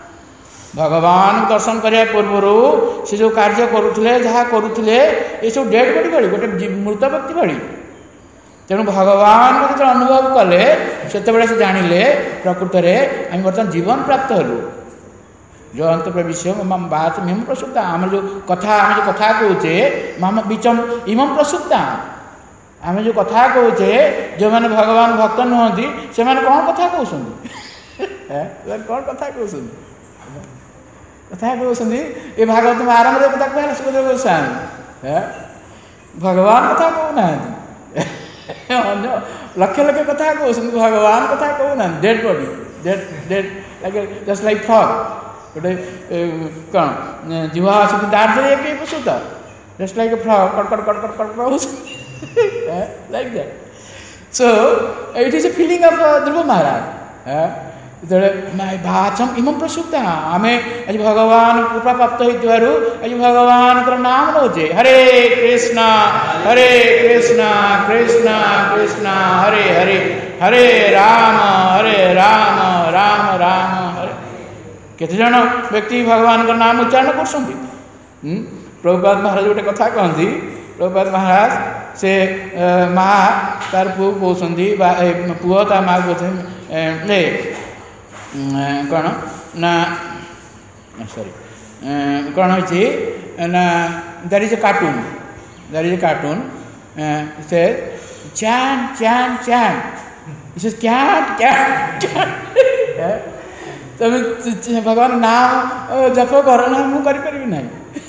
भगवान दर्शन करिया पूर्व से जो कार्य करुले जहाँ करुले ये सब डेड बॉडी भली गोटे मृत व्यक्ति भली. तेणु भगवान को जो अनुभव कले से जानिले प्रकृत में आम बर्तमान जीवन प्राप्त हलु. जो अंत प्रविश्य मम बात मिम प्रसुप्ता आम जो कथा आम जो कथा कहचे मम बीचम इमं प्रसुप्ता. आम जो कथा कहचे जो मैंने भगवान भक्त नुहति से कौन कथा कहते कौन कथा कहते कथा कहते ये भागवत में आरंभ कथा कहला सुखदेव गोस्वामी भगवान कथा कहूना लक्ष लक्ष कथा कहते भगवान कथा कहूना dead body dead dead like just like frog गोटे कौन जीवा आसिक दार जरिए के पशुता just like a frog cut cut cut cut cut like that. So it is a feeling of Dhruva Maharaj. भाषम इमं प्रसुप्ता आमे आज भगवान कृपा प्राप्त होइतवारु आज भगवान कर नाम नोचे हरे कृष्णा हरे कृष्णा कृष्णा कृष्णा हरे हरे हरे राम हरे राम राम राम हरे. केते जन व्यक्ति भगवान का नाम उच्चारण करछन्ती. प्रभुपाद महाराज गोटे कथा कहती. प्रभुपाद महाराज से माँ तार पुओ कहते पुओ ता माँ कहते कौन ना sorry, कौन होची ना there is a cartoon, there is a cartoon, uh, it says chant, chant, chant. It says chant, chant, chant. तमें भगवान नाम जप कर ना मु करि परिबि नै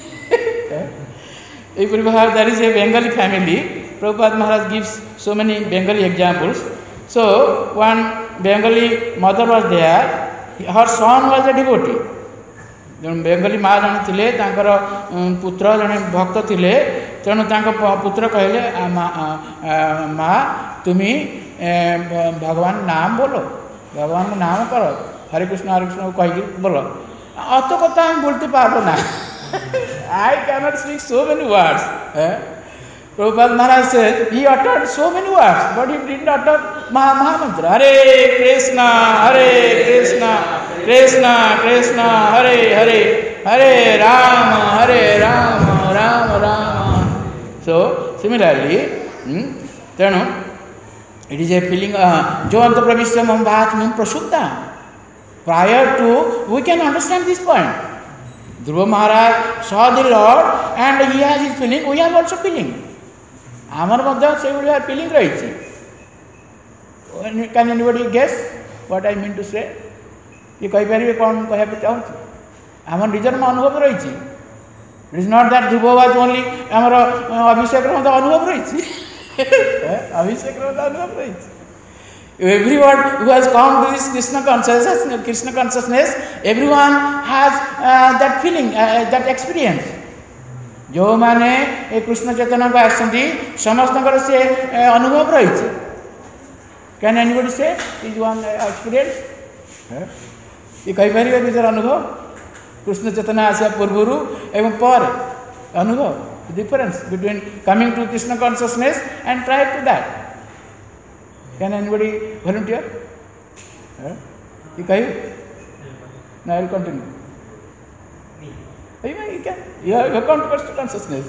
ए परिवार there is a Bengali family. Prabhupada Maharaj gives so many Bengali examples. So one Bengali mother was there, her son was a devotee. जन बेंगली माँ जन थिले तांकर पुत्र जन भक्त थिले तेणु तांकर पुत्र कहले माँ तुम्ही भगवान नाम बोलो, भगवान को नाम करो, हरे कृष्ण हरे कृष्ण कही बोलो अत कथा हम बोलते पारबो ना I cannot speak so many words. Prabhupada Maharaj said he uttered so many words, but he did not utter Mahamantra. Hare Krishna, Hare Krishna, Krishna Krishna, Hare Hare, Hare Rama, Hare Rama, Rama Rama. So similarly, then it is a feeling. Jo anta pravishya mam bhatmim prashuddha. Prior to, we can understand this point. Dhruva Maharaj saw the Lord and he has his feeling. We have also feeling. Amar madhya se we are feeling right. Can anybody guess what I mean to say? ये कही पारे कौन कहते चाहूँ आम निजर में अनुभव रही. It is not that Dhruva was only आमर अभिषेक मतलब अनुभव रही अभिषेक मतलब अनुभव रही. Everyone who has come to this Krishna consciousness, Krishna consciousness, everyone has uh, that feeling, uh, that experience. जो माने कृष्ण चेतना को आसती समस्तଙ୍କର से अनुभव रही. Can anybody say is one experience? ये कही पारे निजर अनुभव कृष्ण चेतना आसिया पूर्वरु एवं पर अनुभव difference between coming to Krishna consciousness and prior to that. Can anybody volunteer? You can? No, I will continue. You can. You can. You have come to Krishna consciousness.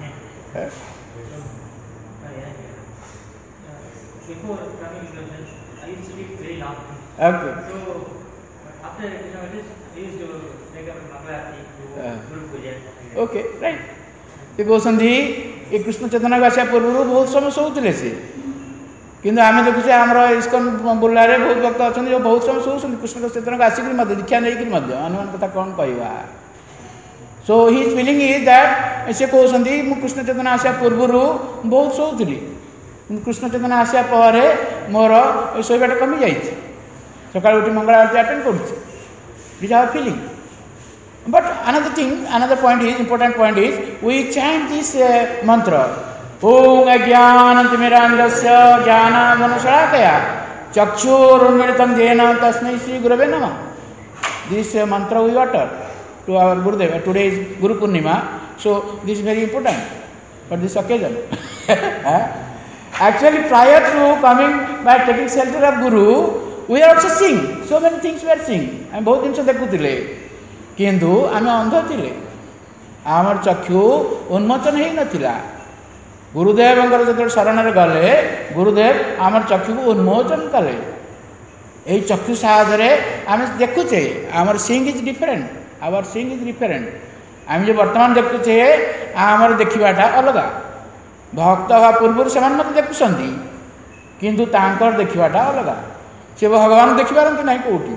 Before coming to the I used to be very long. Okay. So after you know this, I used to make up Mangalarti to Guru Puja. Okay, right. ये गोसंधी ये कृष्ण चेतना का आशा पूर्व बहुत समय सोचले से किंतु आम देखुचे आमर इस्कन बुल्लारे बहुत भक्त अच्छा जो बहुत समय शोषण कृष्ण चेतना को आसिक दीक्षा नहीं अनुमान कथा कौन कहवा. So his feeling is that से कहते मुझे कृष्ण चेतना आसा पूर्वर बहुत शोली कृष्ण चेतना आसा पर मोर शोबाटा कमी जा सका उठी मंगल आरती अटेंड कर feeling. But another thing another point is important point is we chant this mantra Om अज्ञानतिमिरान्धस्य ज्ञानामनुशलाकया चक्षुरुन्मीलितं येन तस्मै श्री गुरवे नमः. This uh, mantra we utter to our Gurudev. Today is Guru Purnima, so this is very important for this occasion. Actually, prior to coming by taking shelter of Guru, we are also seeing so many things we are seeing. हम बहुत दिन से देखुले, किंतु आम अंध थिले, आमर चक्षु उन्मोचन ही नथिला. गुरुदेव जो शरण गले गुरुदेव आम चक्षु को उन्मोचन कले. यही चक्षु साधे आम देखुचे आमर seeing is different. Our seeing is different. आम जो वर्तमान देखुचे आमर देखिबाटा अलग. भक्त हवा पूर्व से मत देखुंट किंतु तांकर देखिबाटा अलग. से भगवान देखिपारती ना कौटी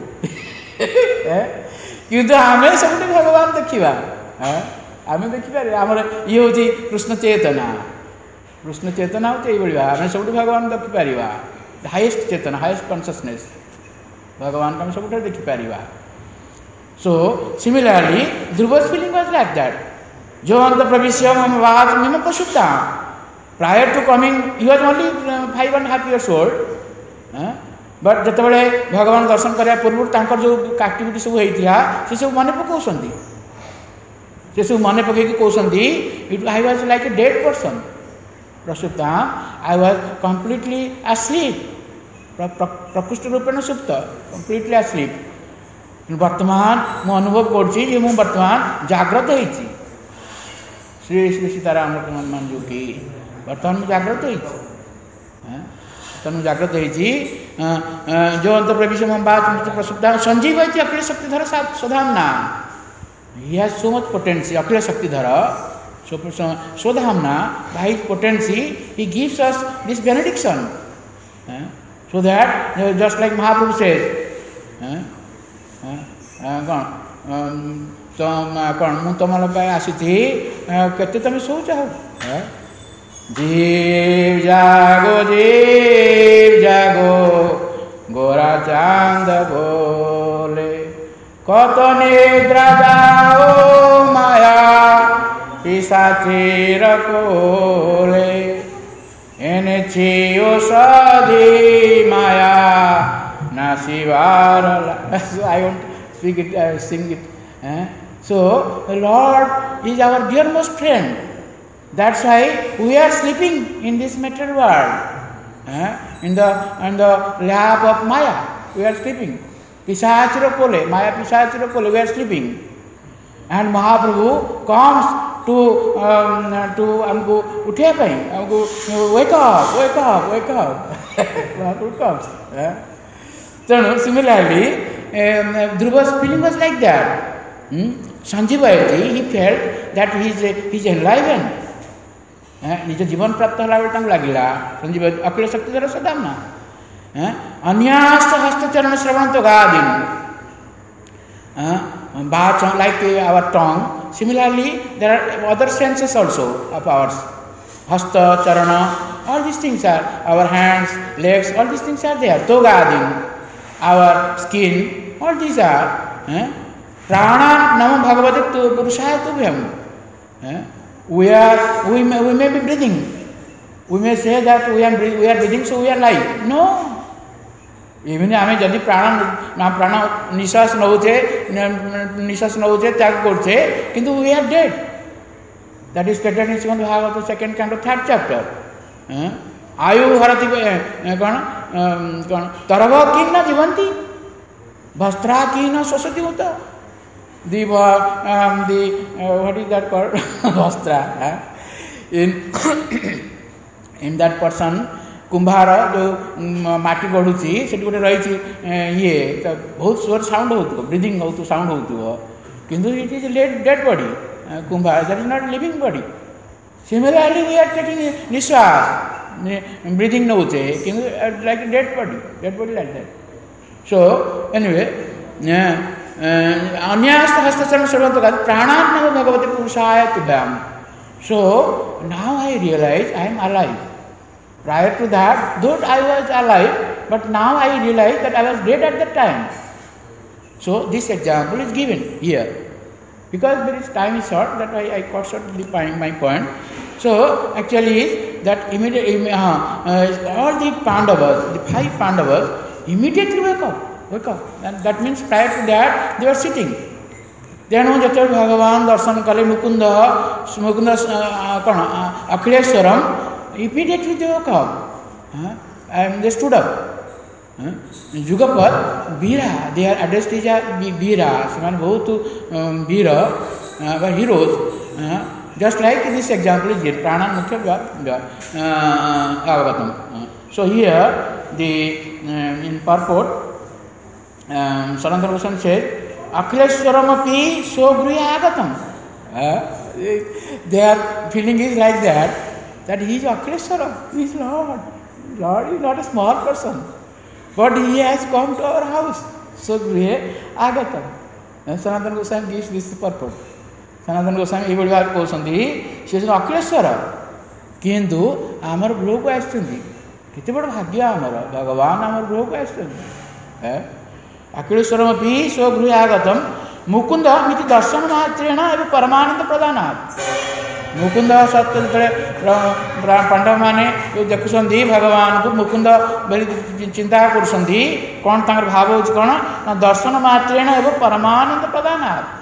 किंतु आम सब भगवान देखा आम देखिपारे. आमर ये हूँ कृष्ण चेतना. कृष्ण चेतना होते आम सब भगवान देखिपार. हाईएस्ट चेतना हाईएस्ट कॉन्शियसनेस भगवान को आम सब देखिपार. So similarly Dhruva's feeling was like that. जो अंत प्रविश्य मम वाद मम पशुता. Prior to coming he was only five and a half years old. But जो भगवान दर्शन करने पूर्व तांकर जो एक्टिविटी सब होता से सब मन पकाउछंती से सब मन पकई कहते it I was like a dead person. प्रसुप्ता आई वाज कंप्लीटली asleep. प्रकृष्ट रूपेण सुप्त कंप्लीटली asleep. वर्तमान मु अनुभव कर वर्तमान जाग्रत होती. श्री श्री सीताराम मंजू की वर्तमान मुझे जाग्रत होती. तनु जाग्रत होती जो अंत प्रवेश मम बात प्रसुप्ता संजीव अखिल शक्तिधर सधाम नाम. He has so much potency, Akila Shaktidhara. So, so Sodhamna, by his potency, he gives us this benediction. Uh, so that, uh, just like Mahaprabhu says, uh, uh, uh, तो कौन मु तुम आसी केते तुम शोच हो जीव जागो जीव जागो गोरा चांद बोले कत निद्रा जाओ माया पिशाचीर कोले एने छियो सदी माया नासिवार I won't speak it, uh, sing it. Uh, so the Lord is our dearmost friend. That's why we are sleeping in this material world. Uh, in the in the lap of Maya, we are sleeping. Pisachira kole, Maya Pisachira kole, we are sleeping. And Mahaprabhu comes to um, to amko uthe pai, amko wake up, wake up, wake up. Mahaprabhu comes. Uh. So similarly, um, Dhruva's feeling was like that. Hmm? Sanjivayati, he felt that he is he is enlivened. निज जीवन प्राप्त होला बेले तांग लागिला संजीव अखिल शक्तिधर सदामना अन्यास्त हस्तचरण श्रवण तो गादिन बाच like our tongue. Similarly, there are other senses also of ours. Hasta, charana, all these things are our hands, legs, all these things are there. Togadin, our skin, all these are. Prana nama bhagavate purushaya tubhyam. We are, we may, we may be breathing. We may say that we are, we are breathing, so we are alive. No. Even आमे जदि प्राण ना प्राण निश्वास नौचे निश्वास नौचे त्याग करते किंतु we are dead. That is stated in Srimad Bhagavatam second canto third chapter. आयु हरति कौन कौन तरव किं न जीवंती वस्त्रा किं न शोषति उत the um, the uh, what is that called vastra uh, in in that person कुंभार जो माटी गढ़ुची से गोटे रही ये बहुत स्वर साउंड हो ब्रीदिंग हो साउंड हो किंतु इट इज डेड बॉडी कुंभार that is not living body similarly we are taking निश्वास ब्रीदिंग नौचे किंतु like dead body dead body like that so anyway अन्यास्त हस्तचरण सर्वंत प्राणात्म भगवती पुरुषाय तुभ्याम so now I realize I am alive. Prior to that, though I was alive, but now I realize that I was dead at that time. So this example is given here. Because there is time is short, that why I cut short my point. So actually is that immediately uh, uh, all the Pandavas, the five Pandavas, immediately wake up, wake up. And that means prior to that they were sitting. Then Jatara Bhagavan darshan kale Mukunda, Mukunda uh, Akhileshwaram. Immediately they woke up uh, and they stood up. Uh, Jugapat, Bira, they are addressed as Bira, Saman Bhutu Bira, uh, heroes. Uh, just like this example is here, Prana Mukhya Avagatam. So here, the uh, in purport, um, Sanatana Goswami said, Akhileshwaram api Sogriya Agatam. Their feeling is like that. That he is Akhileshwara, he is Lord. Lord is not a small person. But he has come to our house. So Grihe Agatam. Sanatana Goswami gives this purport. Sanatana Goswami even Kosanti, she is Akhileshwara. Kintu Amar Guru ko astundi. Kite bada bhagya amara. Bhagavan Amar Guru ko astundi. Akhileshwaram api so Grihe Agatam. Mukunda miti darsana mahatrena eva paramananda pradhanat. Mukunda सत्य पांडव माने देखुंदी भगवान को मुकुंद चिंता करुँगी कौन तर भाव हो कौन ना दर्शन मात्रेण एवं परमानंद प्रदान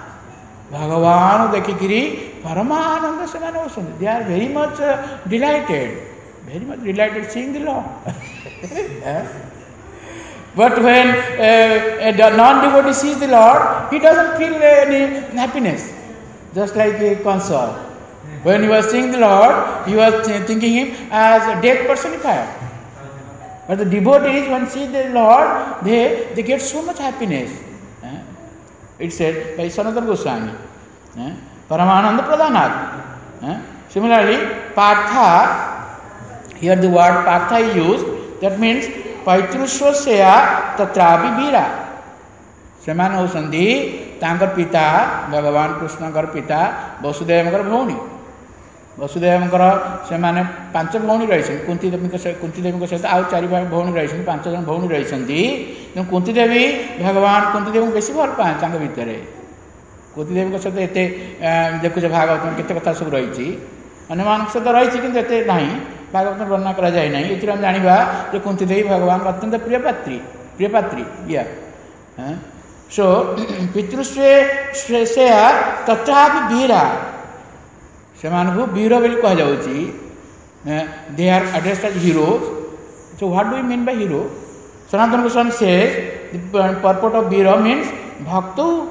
भगवान देखिकी परमानंद से they are very much delighted very much delighted seeing the lord. But when uh, a non-devotee sees the Lord, he doesn't feel any happiness, just like a console. When you are seeing the Lord, you are thinking him as a death personified. But the devotees, when see the Lord, they, they get so much happiness. It's said by Sanatana Goswami. eh? Paramananda Pradhanat. Eh? Similarly, Partha, here the word Partha is used, that means Paitrusvasya Tatrapi Bira. Semana Usandi, Tankar Pita, Bhagavan Krishnankar Pita, Vasudevamkar Bhauni. Vasudevamkar Semana Pancha Bhauni Raishan, Kunti Devamkar Seta, out Chariva Bhauni Raishan, Panchajan Bhauni Raishan, then Kunti Devi, Bhagavan Kunti Devam Vesivar Panchanga Vitare. Kunti Devamkar Seta, Dekuja Bhagavatam, Kitakata Suraichi, and the man said the right chicken that day nine, Bhagavatam Rana Krajaina, Itiram Janiva, the Kunti Devi Bhagavan, Vatan the Priyapatri, Priyapatri, yeah. So, Pitrusve Shreya Tatapi Bira. Semanku Bira will call out. They are addressed as heroes. So, what do we mean by hero? Sanatana Goswami says the purport of Bira means Bhaktu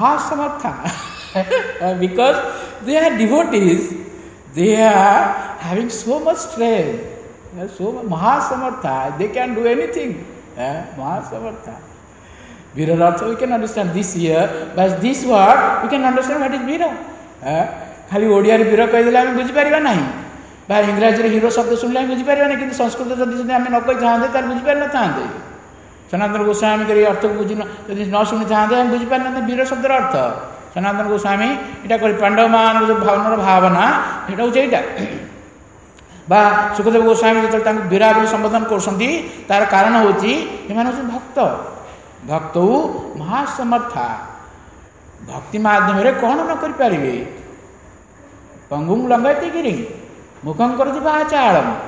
Mahasamartha. Because they are devotees, they are having so much strength, so much Mahasamartha, they can do anything. Mahasamartha. Vira Artha we can understand this here, but this word we can understand what is Vira. खाली ओडिया रे वीर कहि देला हम बुझि परिबा नाही बा English रे hero शब्द सुनले हम बुझि परिबा नाही किंतु संस्कृत जदि जदि हम न कहि थांदे तार बुझि पर न थांदे सनातन गोस्वामी के अर्थ बुझि न जदि न सुनि थांदे हम बुझि पर न वीर शब्द अर्थ सनातन गोस्वामी एटा करि पांडव मान जो भावनार भावना एटा हो जेटा बा सुखदेव गोस्वामी जतल तांको वीरा बोली संबोधन करसंती तार कारण होची एमान छ भक्त भक्तौ महासमर्था भक्ति माध्यम रे कोन न करि परिबे Panggung Langati Giring, Mukam Kordivachalam.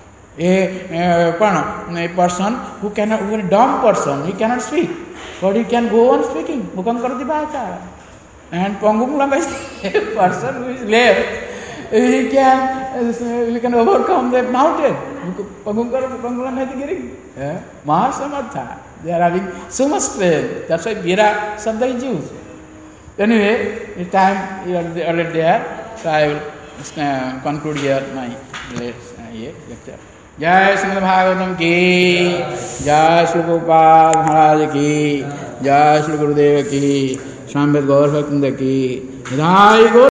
A uh, a person who cannot, who is a dumb person, he cannot speak, but he can go on speaking. Mukam Kordivachalam. And Panggung Langati, a person who is left, he can, uh, he can overcome the mountain. Panggung Langati Giring. Mahasamartha. They are having so much strength. That's why Vira Sabda is used. Anyway, the time is already there. So I will uh, conclude here my lecture. Jai Srimad Bhagavatam ki, Jai Sri Gopal Maharaj ki, Jai Sri Gurudev ki, Swami Gaur Bhaktinda ki, Jai Gaur